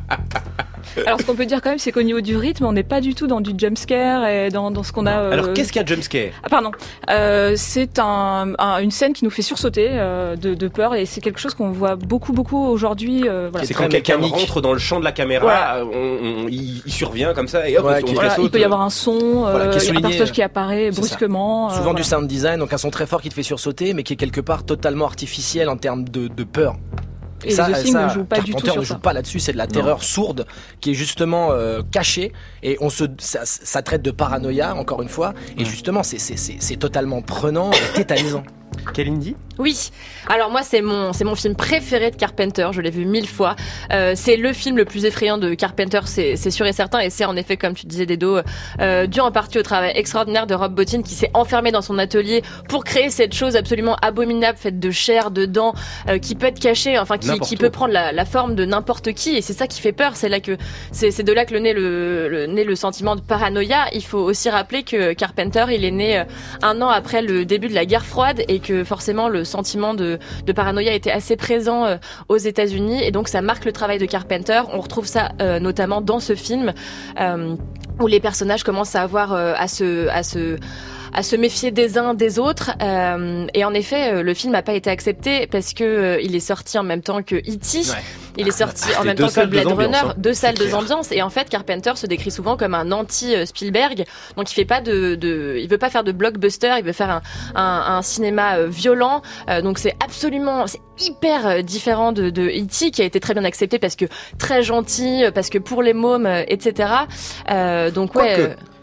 Alors ce qu'on peut dire quand même, c'est qu'au niveau du rythme, on n'est pas du tout dans du jumpscare et dans, dans ce qu'on a... Euh... Alors qu'est-ce qu'un jumpscare? Ah pardon, euh, c'est un, un, une scène qui nous fait sursauter euh, de, de peur, et c'est quelque chose qu'on voit beaucoup beaucoup aujourd'hui. Euh, voilà. C'est quand quelqu'un rentre dans le champ de la caméra, voilà. on, on, il, il survient comme ça et hop, ouais, on, on voilà, il peut y avoir un son, voilà, euh, un personnage qui apparaît brusquement. Souvent euh, voilà. Du sound design, donc un son très fort qui te fait sursauter, mais qui est quelque part totalement artificiel en termes de, de peur. Et, et ça, The Thing ne joue pas du tout sur ne joue ça. pas là-dessus, c'est de la terreur non. sourde qui est justement euh, cachée, et on se ça, ça traite de paranoïa encore une fois, et ouais. justement c'est c'est c'est c'est totalement prenant et tétanisant. Kalindi? Oui. Alors moi, c'est mon c'est mon film préféré de Carpenter. Je l'ai vu mille fois. Euh, c'est le film le plus effrayant de Carpenter, c'est c'est sûr et certain. Et c'est en effet, comme tu disais, Dedo, euh, dû en partie au travail extraordinaire de Rob Bottin, qui s'est enfermé dans son atelier pour créer cette chose absolument abominable, faite de chair, de dents, euh, qui peut être cachée, enfin qui qui peut prendre la, la forme de n'importe qui. Et c'est ça qui fait peur. C'est là que c'est c'est de là que le naît le, le naît le sentiment de paranoïa. Il faut aussi rappeler que Carpenter, il est né euh, un an après le début de la guerre froide, et que forcément le sentiment de, de paranoïa était assez présent euh, aux États-Unis, et donc ça marque le travail de Carpenter. On retrouve ça euh, notamment dans ce film euh, où les personnages commencent à avoir euh, à se à se à se méfier des uns des autres, euh, et en effet le film n'a pas été accepté parce que euh, il est sorti en même temps que E T. Ouais. Il est sorti en même temps que Blade Runner, hein. deux salles, deux ambiances, et en fait Carpenter se décrit souvent comme un anti-Spielberg, donc il fait pas de, de, il veut pas faire de blockbuster, il veut faire un, un, un cinéma euh, violent, euh, donc c'est absolument, c'est hyper différent de, de E T, qui a été très bien accepté parce que très gentil, parce que pour les mômes, euh, et cetera. Euh, donc ouais. Quoique.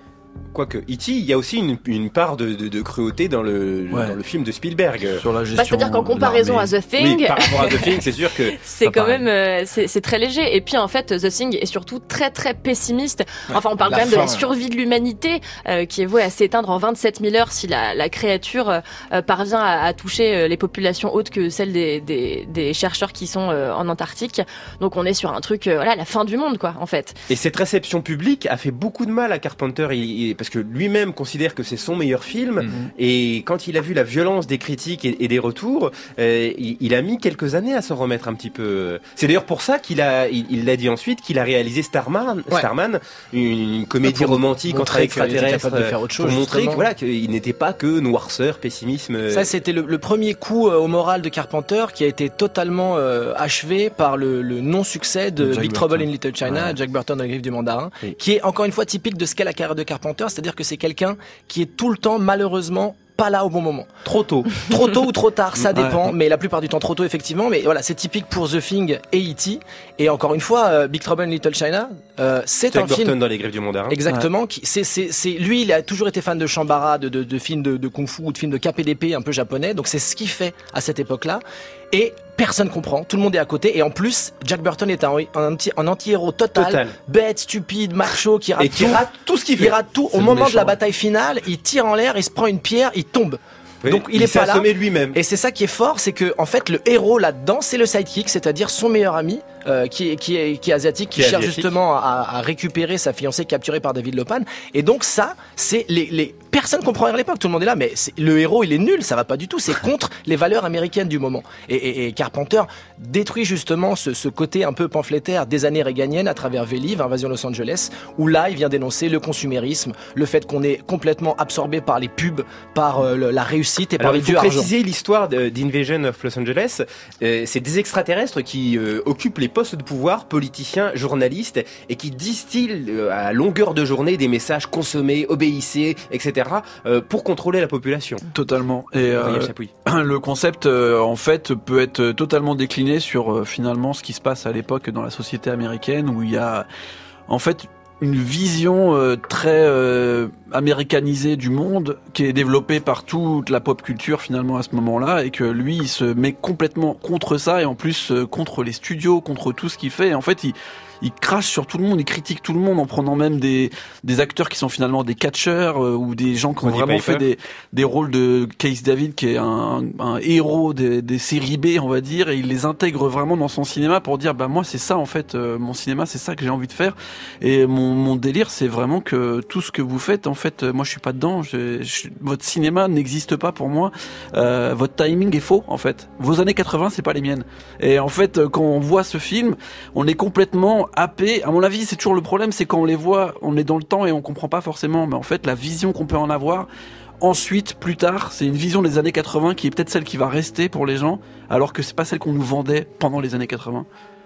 quoique E T, il y a aussi une, une part de, de, de cruauté dans le, Ouais. dans le film de Spielberg. Sur la gestion. Bah, c'est-à-dire qu'en comparaison à The Thing, Oui, par rapport à The Thing, c'est sûr que c'est pas quand pareil. même euh, c'est, c'est très léger. Et puis en fait, The Thing est surtout très très pessimiste. Enfin, on parle La quand même de fin, la survie de l'humanité euh, qui est vouée à s'éteindre en vingt-sept mille heures si la, la créature euh, parvient à, à toucher euh, les populations autres que celles des, des, des chercheurs qui sont euh, en Antarctique. Donc on est sur un truc, euh, voilà, la fin du monde quoi, en fait. Et cette réception publique a fait beaucoup de mal à Carpenter, il, il- parce que lui-même considère que c'est son meilleur film, Mhm. et quand il a vu la violence des critiques et, et des retours, euh, il, il a mis quelques années à s'en remettre un petit peu. C'est d'ailleurs pour ça qu'il a, il il l'a dit ensuite, qu'il a réalisé Starman, Ouais. Starman, une, une comédie Pour romantique entre montrer qu'il était extraterrestres, capable de faire autre chose, pour montrer justement. que, voilà, qu'il n'était pas que noirceur, pessimisme. euh, Ça, c'était le, le premier coup euh, au moral de Carpenter qui a été totalement euh, achevé par le, le non-succès de Jack Big Burton. Trouble in Little China, Ouais. Jack Burton dans les griffes du mandarin, Oui. qui est encore une fois typique de ce qu'est la carrière de Carpenter, c'est-à-dire que c'est quelqu'un qui est tout le temps, malheureusement, pas là au bon moment. trop tôt. Trop tôt ou trop tard, ça Ouais. dépend, mais la plupart du temps trop tôt effectivement, mais voilà, c'est typique pour The Thing et E T. Et encore une fois, euh, Big Trouble in Little China, euh, c'est Jack un Burton film dans les griffes du mandarin. exactement, qui, c'est, c'est, c'est, lui, il a toujours été fan de Shambara, de, de, de films de, de kung-fu ou de films de K P D P un peu japonais, donc c'est ce qu'il fait à cette époque-là. Et personne comprend, tout le monde est à côté, et en plus, Jack Burton est un, un, anti, un anti-héros total, Total. bête, stupide, macho, qui rate Et qui tout. rate tout ce qu'il fait. Il rate tout. C'est Au le moment de la méchant. bataille finale, il tire en l'air, il se prend une pierre, il tombe. Oui, Donc il, il est s'est pas là. assommé lui-même. Et c'est ça qui est fort, c'est que en fait le héros là-dedans, c'est le sidekick, c'est-à-dire son meilleur ami, euh, qui est qui est qui est asiatique, qui, Qui est cherche asiatique. justement à, à récupérer sa fiancée capturée par David Lopan. Et donc ça, c'est les les personne comprend à l'époque, tout le monde est là, mais c'est- le héros il est nul, ça va pas du tout, c'est contre les valeurs américaines du moment. Et, et, et Carpenter détruit justement ce, ce côté un peu pamphlétaire des années réganiennes à travers V-Live, Invasion Los Angeles, où là il vient dénoncer le consumérisme, le fait qu'on est complètement absorbé par les pubs, par euh, le- la réussite et par Alors, les il faut dieux argent. préciser l'histoire de- d'Invasion of Los Angeles. Euh, c'est des extraterrestres qui euh, occupent les postes de pouvoir, politiciens, journalistes, et qui distillent euh, à longueur de journée des messages consommez, obéissez, et cetera euh, pour contrôler la population. Totalement. Et euh, Gabriel Chapouille. le concept, euh, en fait, peut être totalement décliné sur euh, finalement ce qui se passe à l'époque dans la société américaine, où il y a, en fait, une vision euh, très euh, américanisée du monde qui est développée par toute la pop culture finalement à ce moment-là, et que lui il se met complètement contre ça, et en plus euh, contre les studios, contre tout ce qu'il fait. Et en fait il il crache sur tout le monde, il critique tout le monde en prenant même des des acteurs qui sont finalement des catcheurs euh, ou des gens qui ont Roddy vraiment Piper. fait des des rôles de Case David, qui est un, un héros des, des séries B, on va dire, et il les intègre vraiment dans son cinéma pour dire bah moi c'est ça en fait, euh, mon cinéma c'est ça que j'ai envie de faire. Et mon, mon délire c'est vraiment que tout ce que vous faites en fait, euh, moi je suis pas dedans, je, je- votre cinéma n'existe pas pour moi, euh, votre timing est faux en fait, vos années quatre-vingts c'est pas les miennes. Et en fait euh, quand on voit ce film, on est complètement happé. À mon avis c'est toujours le problème, c'est quand on les voit, on est dans le temps et on comprend pas forcément, mais en fait la vision qu'on peut en avoir ensuite, plus tard, c'est une vision des années quatre-vingts qui est peut-être celle qui va rester pour les gens, alors que c'est pas celle qu'on nous vendait pendant les années quatre-vingts.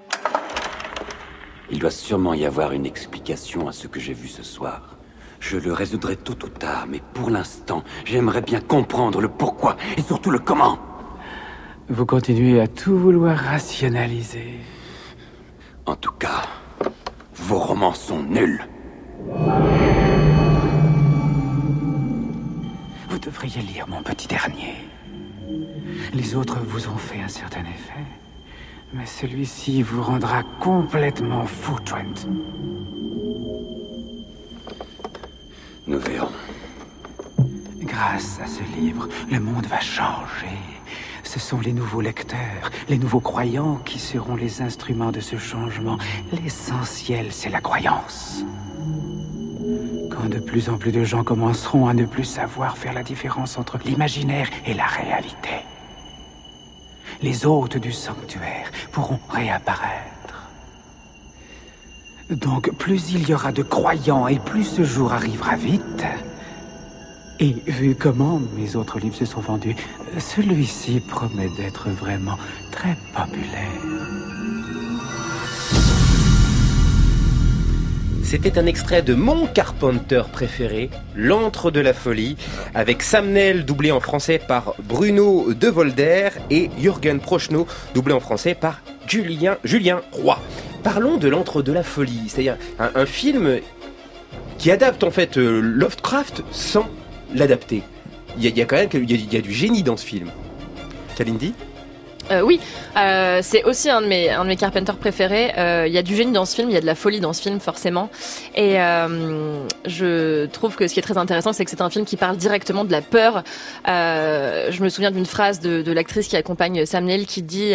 Il doit sûrement y avoir une explication à ce que j'ai vu ce soir. Je le résoudrai tôt ou tard, mais pour l'instant, j'aimerais bien comprendre le pourquoi et surtout le comment. Vous continuez à tout vouloir rationaliser. En tout cas, vos romans sont nuls. Vous devriez lire mon petit dernier. Les autres vous ont fait un certain effet, mais celui-ci vous rendra complètement fou, Trent. Nous verrons. Grâce à ce livre, le monde va changer. Ce sont les nouveaux lecteurs, les nouveaux croyants qui seront les instruments de ce changement. L'essentiel, c'est la croyance. Quand de plus en plus de gens commenceront à ne plus savoir faire la différence entre l'imaginaire et la réalité, les hôtes du sanctuaire pourront réapparaître. Donc, plus il y aura de croyants et plus ce jour arrivera vite. Et vu comment mes autres livres se sont vendus, celui-ci promet d'être vraiment très populaire. C'était un extrait de mon Carpenter préféré, L'Antre de la Folie, avec Sam Neill doublé en français par Bruno De Volder et Jürgen Prochnow doublé en français par Julien, Julien Roy. Parlons de L'Antre de la Folie, c'est-à-dire un, un film qui adapte en fait euh, Lovecraft sans l'adapter. Il y a, il y a quand même il y a, il y a du génie dans ce film. Kalindi ? Euh, oui, euh, c'est aussi un de mes un de mes Carpenter préférés. Il euh, y a du génie dans ce film, il y a de la folie dans ce film forcément. Et euh, je trouve que ce qui est très intéressant, c'est que c'est un film qui parle directement de la peur. Euh, je me souviens d'une phrase de, de l'actrice qui accompagne Sam Neill qui dit,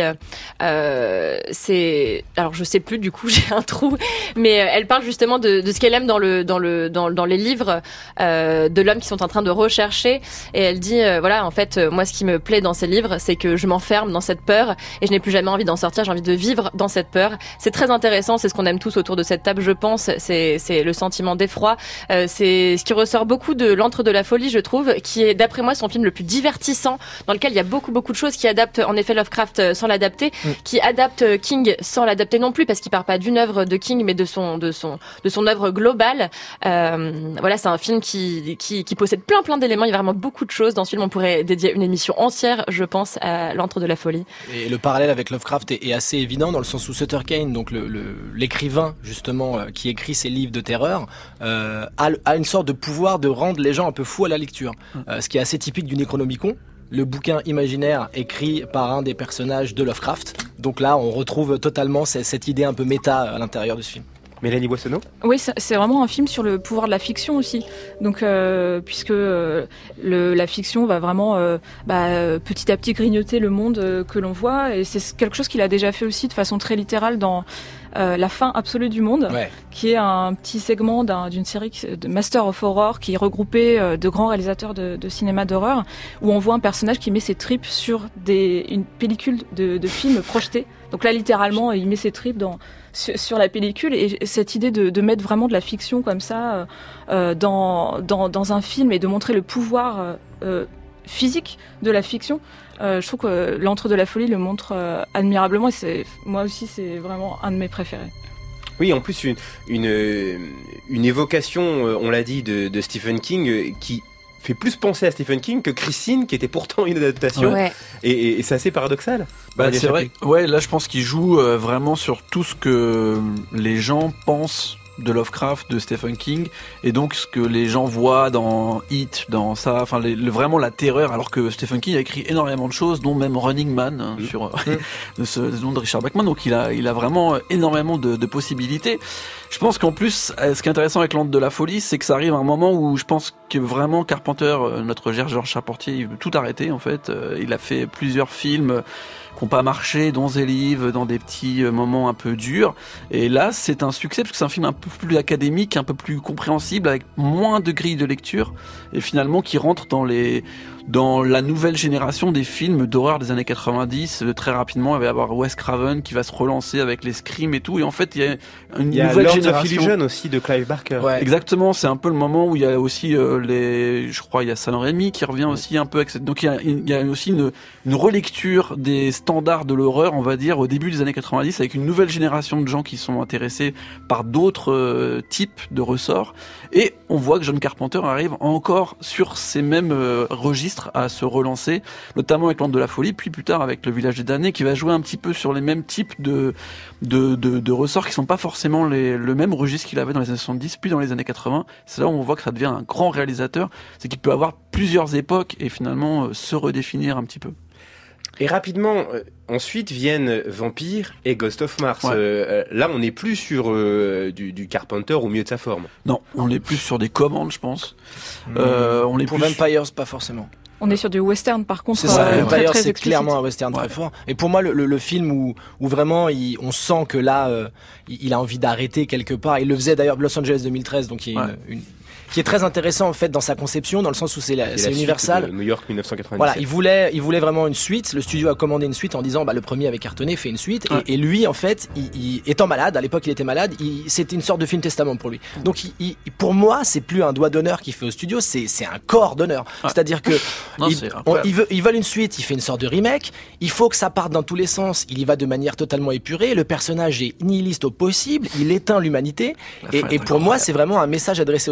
euh, c'est, alors je sais plus du coup, j'ai un trou, mais elle parle justement de, de ce qu'elle aime dans le dans le dans, dans les livres euh, de l'homme qui sont en train de rechercher. Et elle dit, euh, voilà, en fait, moi, ce qui me plaît dans ces livres, c'est que je m'enferme dans cette peur et je n'ai plus jamais envie d'en sortir, j'ai envie de vivre dans cette peur. C'est très intéressant, c'est ce qu'on aime tous autour de cette table, je pense, c'est, c'est le sentiment d'effroi, euh, c'est ce qui ressort beaucoup de L'Antre de la Folie, je trouve, qui est d'après moi son film le plus divertissant, dans lequel il y a beaucoup beaucoup de choses qui adaptent en effet Lovecraft sans l'adapter, mm. qui adaptent King sans l'adapter non plus, parce qu'il part pas d'une œuvre de King mais de son de son de son œuvre globale. Euh, voilà, c'est un film qui qui qui possède plein plein d'éléments, il y a vraiment beaucoup de choses dans ce film, on pourrait dédier une émission entière, je pense, à L'Antre de la Folie. Et le parallèle avec Lovecraft est, est assez évident dans le sens où Sutter Kane, donc le, le, l'écrivain justement euh, qui écrit ses livres de terreur, euh, a, a une sorte de pouvoir de rendre les gens un peu fous à la lecture, euh, ce qui est assez typique du Necronomicon, le bouquin imaginaire écrit par un des personnages de Lovecraft. Donc là, on retrouve totalement cette, cette idée un peu méta à l'intérieur de ce film. Mélanie Boissonneau ? Oui, c'est vraiment un film sur le pouvoir de la fiction aussi. Donc, euh, puisque euh, le, la fiction va vraiment euh, bah, petit à petit grignoter le monde euh, que l'on voit, et c'est quelque chose qu'il a déjà fait aussi de façon très littérale dans euh, La fin absolue du monde, ouais. qui est un petit segment d'un, d'une série de Master of Horror qui est regroupé euh, de grands réalisateurs de, de cinéma d'horreur, où on voit un personnage qui met ses tripes sur des, une pellicule de, de film projeté. Donc là, littéralement, il met ses tripes dans Sur, sur la pellicule, et cette idée de, de mettre vraiment de la fiction comme ça euh, dans, dans, dans un film et de montrer le pouvoir euh, physique de la fiction, euh, je trouve que L'Antre de la Folie le montre euh, admirablement, et c'est, moi aussi c'est vraiment un de mes préférés. Oui, en plus une, une, une évocation, on l'a dit, de, de Stephen King qui fait plus penser à Stephen King que Christine, qui était pourtant une adaptation. Ouais. Et, et, et c'est assez paradoxal. Bah, c'est vrai. Ouais, là, je pense qu'il joue euh, vraiment sur tout ce que les gens pensent de Lovecraft, de Stephen King, et donc ce que les gens voient dans It, dans ça, enfin les, le, vraiment la terreur, alors que Stephen King a écrit énormément de choses, dont même Running Man, hein, mmh. sur mmh. ce nom de Richard Bachman, donc il a, il a vraiment énormément de, de possibilités. Je pense qu'en plus, ce qui est intéressant avec L'Antre de la Folie, c'est que ça arrive à un moment où je pense que vraiment Carpenter, notre Georges Charpentier, il veut tout arrêter en fait. Il a fait plusieurs films qui n'ont pas marché, dont The Live, dans des petits moments un peu durs. Et là, c'est un succès parce que c'est un film un peu plus académique, un peu plus compréhensible, avec moins de grilles de lecture, et finalement qui rentre dans les dans la nouvelle génération des films d'horreur des années quatre-vingt-dix. Très rapidement, il va y avoir Wes Craven qui va se relancer avec les Scream et tout. Et en fait, il y a une il y a nouvelle Lord génération. of Illusion aussi de Clive Barker. Ouais. Exactement, c'est un peu le moment où il y a aussi euh, les, je crois, il y a Sam Raimi qui revient aussi un peu avec cette... Donc il y a, il y a aussi une, une relecture des standards de l'horreur, on va dire, au début des années quatre-vingt-dix, avec une nouvelle génération de gens qui sont intéressés par d'autres euh, types de ressorts. Et on voit que John Carpenter arrive encore sur ces mêmes euh, registres à se relancer, notamment avec L'Antre de la Folie, puis plus tard avec Le Village des Damnés, qui va jouer un petit peu sur les mêmes types de de de, de ressorts qui sont pas forcément les, le même registre qu'il avait dans les années soixante-dix, puis dans les années quatre-vingts. C'est là où on voit que ça devient un grand réalisateur, c'est qu'il peut avoir plusieurs époques et finalement euh, se redéfinir un petit peu. Et rapidement, euh, ensuite viennent Vampire et Ghost of Mars. Ouais. Euh, là, on n'est plus sur euh, du, du Carpenter au mieux de sa forme. Non, on est plus sur des commandes, je pense. Mmh. Euh, on est Pour plus... Vampires, pas forcément. On est sur du western par contre. C'est ça, euh, Vampire, très, très c'est explicite. clairement un western ouais. très fort. Et pour moi, le, le, le film où, où vraiment il, on sent que là, euh, il a envie d'arrêter quelque part. Il le faisait d'ailleurs Los Angeles deux mille treize, donc il y a ouais. une, une qui est très intéressant en fait dans sa conception, dans le sens où c'est, la, c'est, c'est la Universal. New York dix-neuf cent quatre-vingt-dix-sept. Voilà, il voulait, il voulait vraiment une suite. Le studio a commandé une suite en disant, bah le premier avait cartonné, fait une suite. Ouais. Et, et lui, en fait, il, il, étant malade, à l'époque il était malade, il, c'était une sorte de film testament pour lui. Donc, il, il, pour moi, c'est plus un doigt d'honneur qu'il fait au studio, c'est, c'est un corps d'honneur. Ouais. C'est-à-dire que non, il, on, il veut, ils veulent une suite, il fait une sorte de remake. Il faut que ça parte dans tous les sens. Il y va de manière totalement épurée. Le personnage est nihiliste au possible. Il éteint l'humanité. Et, et pour moi, c'est vraiment un message adressé au studio en disant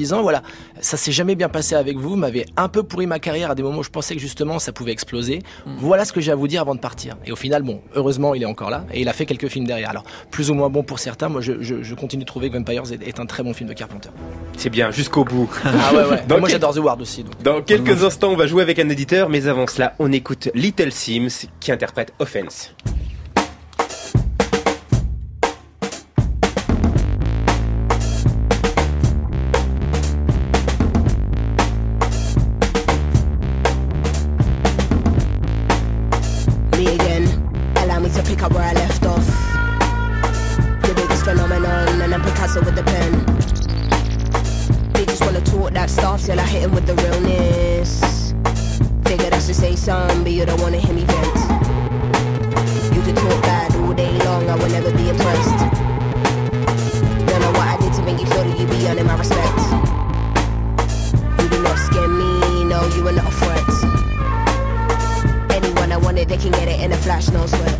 disant voilà, ça s'est jamais bien passé avec vous, m'avez un peu pourri ma carrière à des moments où je pensais que justement ça pouvait exploser. Mm. Voilà ce que j'ai à vous dire avant de partir. Et au final, bon, heureusement, il est encore là et il a fait quelques films derrière. Alors, plus ou moins bon pour certains, moi je, je, je continue de trouver que Vampires est, est un très bon film de Carpenter. C'est bien, jusqu'au bout. Ah ouais, ouais. Moi quel... j'adore The Ward aussi. Donc. Dans quelques instants, on va jouer avec un éditeur, mais avant cela, on écoute Little Sims qui interprète Offense. Me again, allow me to pick up where I left off. The biggest phenomenon, and I'm Picasso with the pen. They just wanna talk that stuff till I hit him with the realness. Figured I should say something, but you don't wanna hear me vent. You can talk bad all day long, I will never be impressed. Don't know what I did to make you feel that you be earning my respect. You do not scare me, no, you are not a threat. Anyone I want it, they can get it in a flash, no sweat.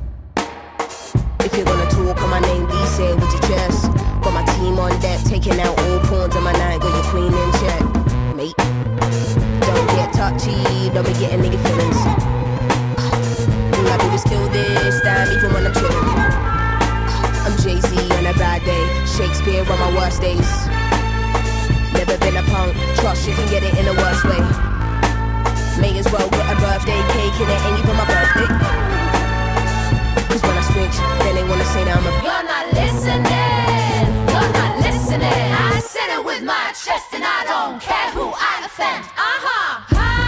If you're gonna talk on my name, please say it with your chest. Got my team on deck, taking out all pawns on my night, got your queen in check, mate. Don't get touchy, don't be getting nigga feelings. All I do is kill this, damn, even when I'm chillin'. I'm Jay-Z on a bad day, Shakespeare on my worst days. Never been a punk, trust you can get it in the worst way. May as well get a birthday cake and it ain't even my birthday. Cause when I switch, then they wanna say that I'm a... You're not listening, you're not listening. I said it with my chest and I don't care who I offend. Uh-huh.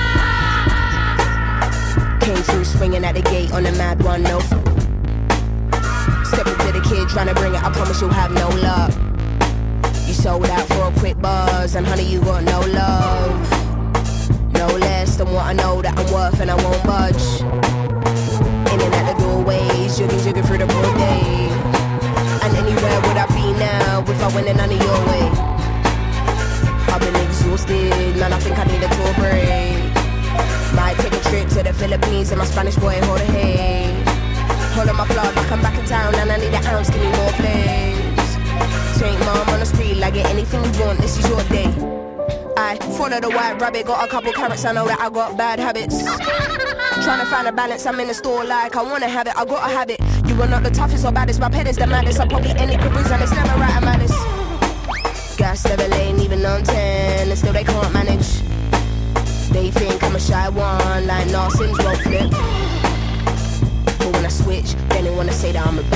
Came through swinging at the gate on a mad one, no f- Step into the kid trying to bring it, I promise you'll have no luck. You sold out for a quick buzz and honey you got no love. No less than what I know that I'm worth and I won't budge. In and out the doorways, jigging, jigging through the broad day. And anywhere would I be now if I went in none of your way? I've been exhausted, man, I think I need a tour break. Might take a trip to the Philippines and my Spanish boy hold a head. Hold on my blood like I'm back in town and I need an ounce, give me more flames. Take mom on the street, like get anything you want, this is your day. I follow the white rabbit, got a couple carrots, I know that I got bad habits. Trying to find a balance, I'm in the store like I wanna have it, I gotta have it. You are not the toughest or baddest, my pet is the maddest. I'm probably any careers and it's never right, I'm malice. Gas level ain't even on ten, and still they can't manage. They think I'm a shy one, like Narson's road flip. But when I switch, then they wanna say that I'm a...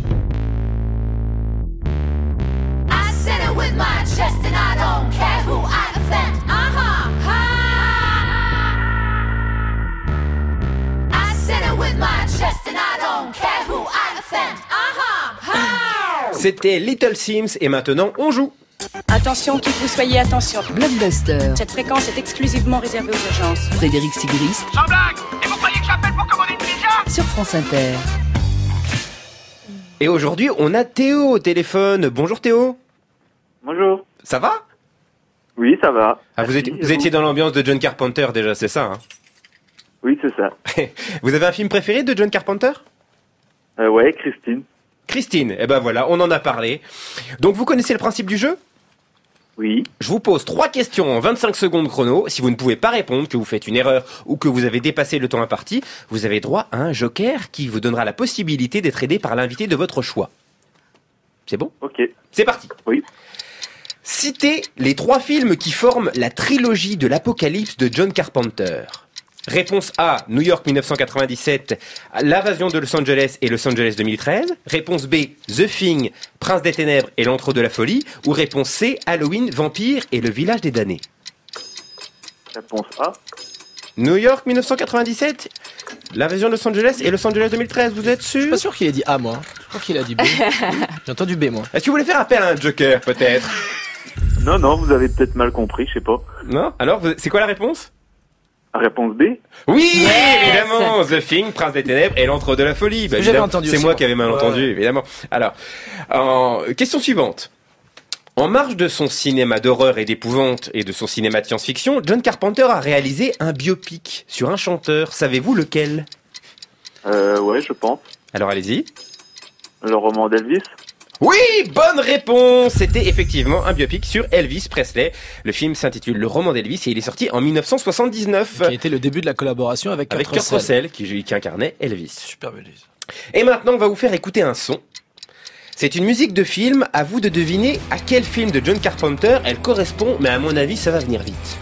I said it with my chest and I don't care who I offend. Uh-huh. I said it with my chest and I don't care who I offend. Uh-huh. C'était Little Sims et maintenant on joue. Attention, qui que vous soyez, attention. Blockbuster. Cette fréquence est exclusivement réservée aux urgences. Frédéric Sigrist. Sans blague. Et vous croyez que j'appelle pour commander une pizza? Sur France Inter. Et aujourd'hui, on a Théo au téléphone. Bonjour Théo. Bonjour. Ça va? Oui, ça va. Ah, vous, étiez, vous étiez dans l'ambiance de John Carpenter déjà, c'est ça hein? Oui, c'est ça. Vous avez un film préféré de John Carpenter? euh, Ouais, Christine. Christine, eh ben voilà, on en a parlé. Donc vous connaissez le principe du jeu? Oui. Je vous pose trois questions en vingt-cinq secondes chrono. Si vous ne pouvez pas répondre, que vous faites une erreur ou que vous avez dépassé le temps imparti, vous avez droit à un joker qui vous donnera la possibilité d'être aidé par l'invité de votre choix. C'est bon? Ok. C'est parti. Oui. Citez les trois films qui forment la trilogie de l'Apocalypse de John Carpenter. Réponse A, New York dix-neuf cent quatre-vingt-dix-sept, L'invasion de Los Angeles et Los Angeles deux mille treize. Réponse B, The Thing, Prince des Ténèbres et l'Antre de la Folie. Ou réponse C, Halloween, Vampire et le Village des Damnés. Réponse A. New York dix-neuf cent quatre-vingt-dix-sept, L'invasion de Los Angeles et Los Angeles deux mille treize, vous êtes sûr? Je suis pas sûr qu'il ait dit A, moi. Je crois qu'il a dit B. J'ai entendu B, moi. Est-ce que vous voulez faire appel à un joker, peut-être? Non, non, vous avez peut-être mal compris, je sais pas. Non? Alors, c'est quoi la réponse? Réponse B. Oui, yes, évidemment, The Thing, Prince des Ténèbres et l'Antre de la Folie. Bah, j'avais entendu. C'est aussi, moi moi qui avais mal ouais. entendu, évidemment. Alors, en... question suivante. En marge de son cinéma d'horreur et d'épouvante et de son cinéma de science-fiction, John Carpenter a réalisé un biopic sur un chanteur. Savez-vous lequel? Euh, ouais, je pense. Alors allez-y. Le roman d'Elvis. Oui, bonne réponse. C'était effectivement un biopic sur Elvis Presley. Le film s'intitule Le roman d'Elvis et il est sorti en dix-neuf cent soixante-dix-neuf. Qui a été le début de la collaboration avec Kurt avec Kurt Russell. Russell qui, qui incarnait Elvis. Super belle liste. Et maintenant, on va vous faire écouter un son. C'est une musique de film. À vous de deviner à quel film de John Carpenter elle correspond, mais à mon avis, ça va venir vite.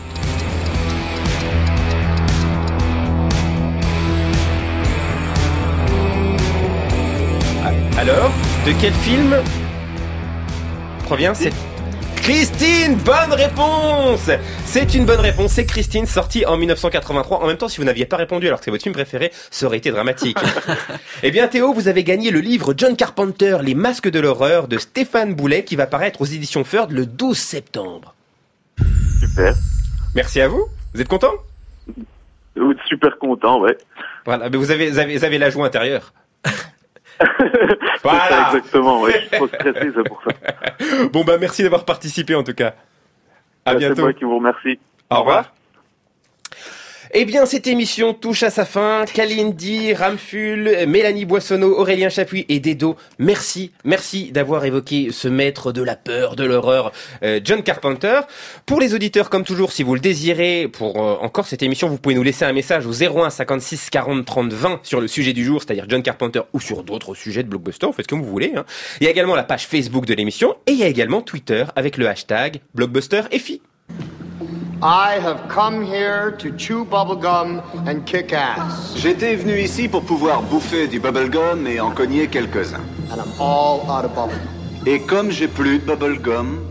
Alors, de quel film provient cette... Christine, bonne réponse. C'est une bonne réponse, c'est Christine, sortie en dix-neuf cent quatre-vingt-trois. En même temps, si vous n'aviez pas répondu alors que c'est votre film préféré, ça aurait été dramatique. Eh bien Théo, vous avez gagné le livre John Carpenter, Les Masques de l'horreur de Stéphane Boulet qui va paraître aux éditions Ferd le douze septembre. Super. Merci à vous. Vous êtes content ? Super content, ouais. Voilà, mais vous avez, vous avez, vous avez la joie intérieure. Voilà. Ça, exactement, ouais. Je suis trop stressé, c'est pour ça. Bon bah merci d'avoir participé en tout cas. À bah, bientôt. C'est moi qui vous remercie. Au revoir. Eh bien, cette émission touche à sa fin. Kalindi, Ramful, Mélanie Boissonneau, Aurélien Chapuis et Dedo, merci, merci d'avoir évoqué ce maître de la peur, de l'horreur, euh, John Carpenter. Pour les auditeurs, comme toujours, si vous le désirez, pour euh, encore cette émission, vous pouvez nous laisser un message au zéro un cinquante-six quarante trente vingt sur le sujet du jour, c'est-à-dire John Carpenter ou sur d'autres sujets de Blockbuster, vous faites comme vous voulez. Hein. Il y a également la page Facebook de l'émission et il y a également Twitter avec le hashtag BlockbusterFI. I have come here to chew bubblegum and kick ass. J'étais venu ici pour pouvoir bouffer du bubblegum et en cogner quelques-uns. And I'm all out of bubblegum. Et comme j'ai plus de bubblegum...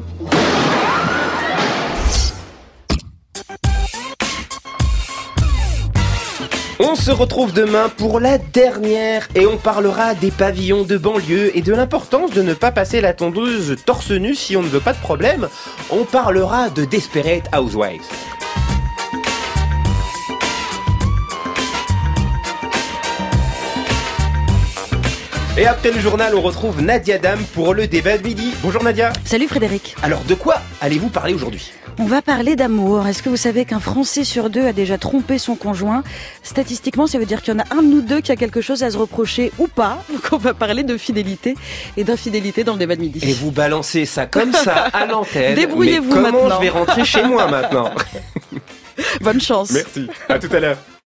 On se retrouve demain pour la dernière et on parlera des pavillons de banlieue et de l'importance de ne pas passer la tondeuse torse nu si on ne veut pas de problème. On parlera de Desperate Housewives. Et après le journal, on retrouve Nadia Dame pour le débat de midi. Bonjour Nadia. Salut Frédéric. Alors de quoi allez-vous parler aujourd'hui ? On va parler d'amour. Est-ce que vous savez qu'un Français sur deux a déjà trompé son conjoint ? Statistiquement, ça veut dire qu'il y en a un de nous deux qui a quelque chose à se reprocher ou pas. Donc on va parler de fidélité et d'infidélité dans le débat de midi. Et vous balancez ça comme ça à l'antenne. Débrouillez-vous mais comment maintenant. Je vais rentrer chez moi maintenant ? Bonne chance. Merci. À tout à l'heure.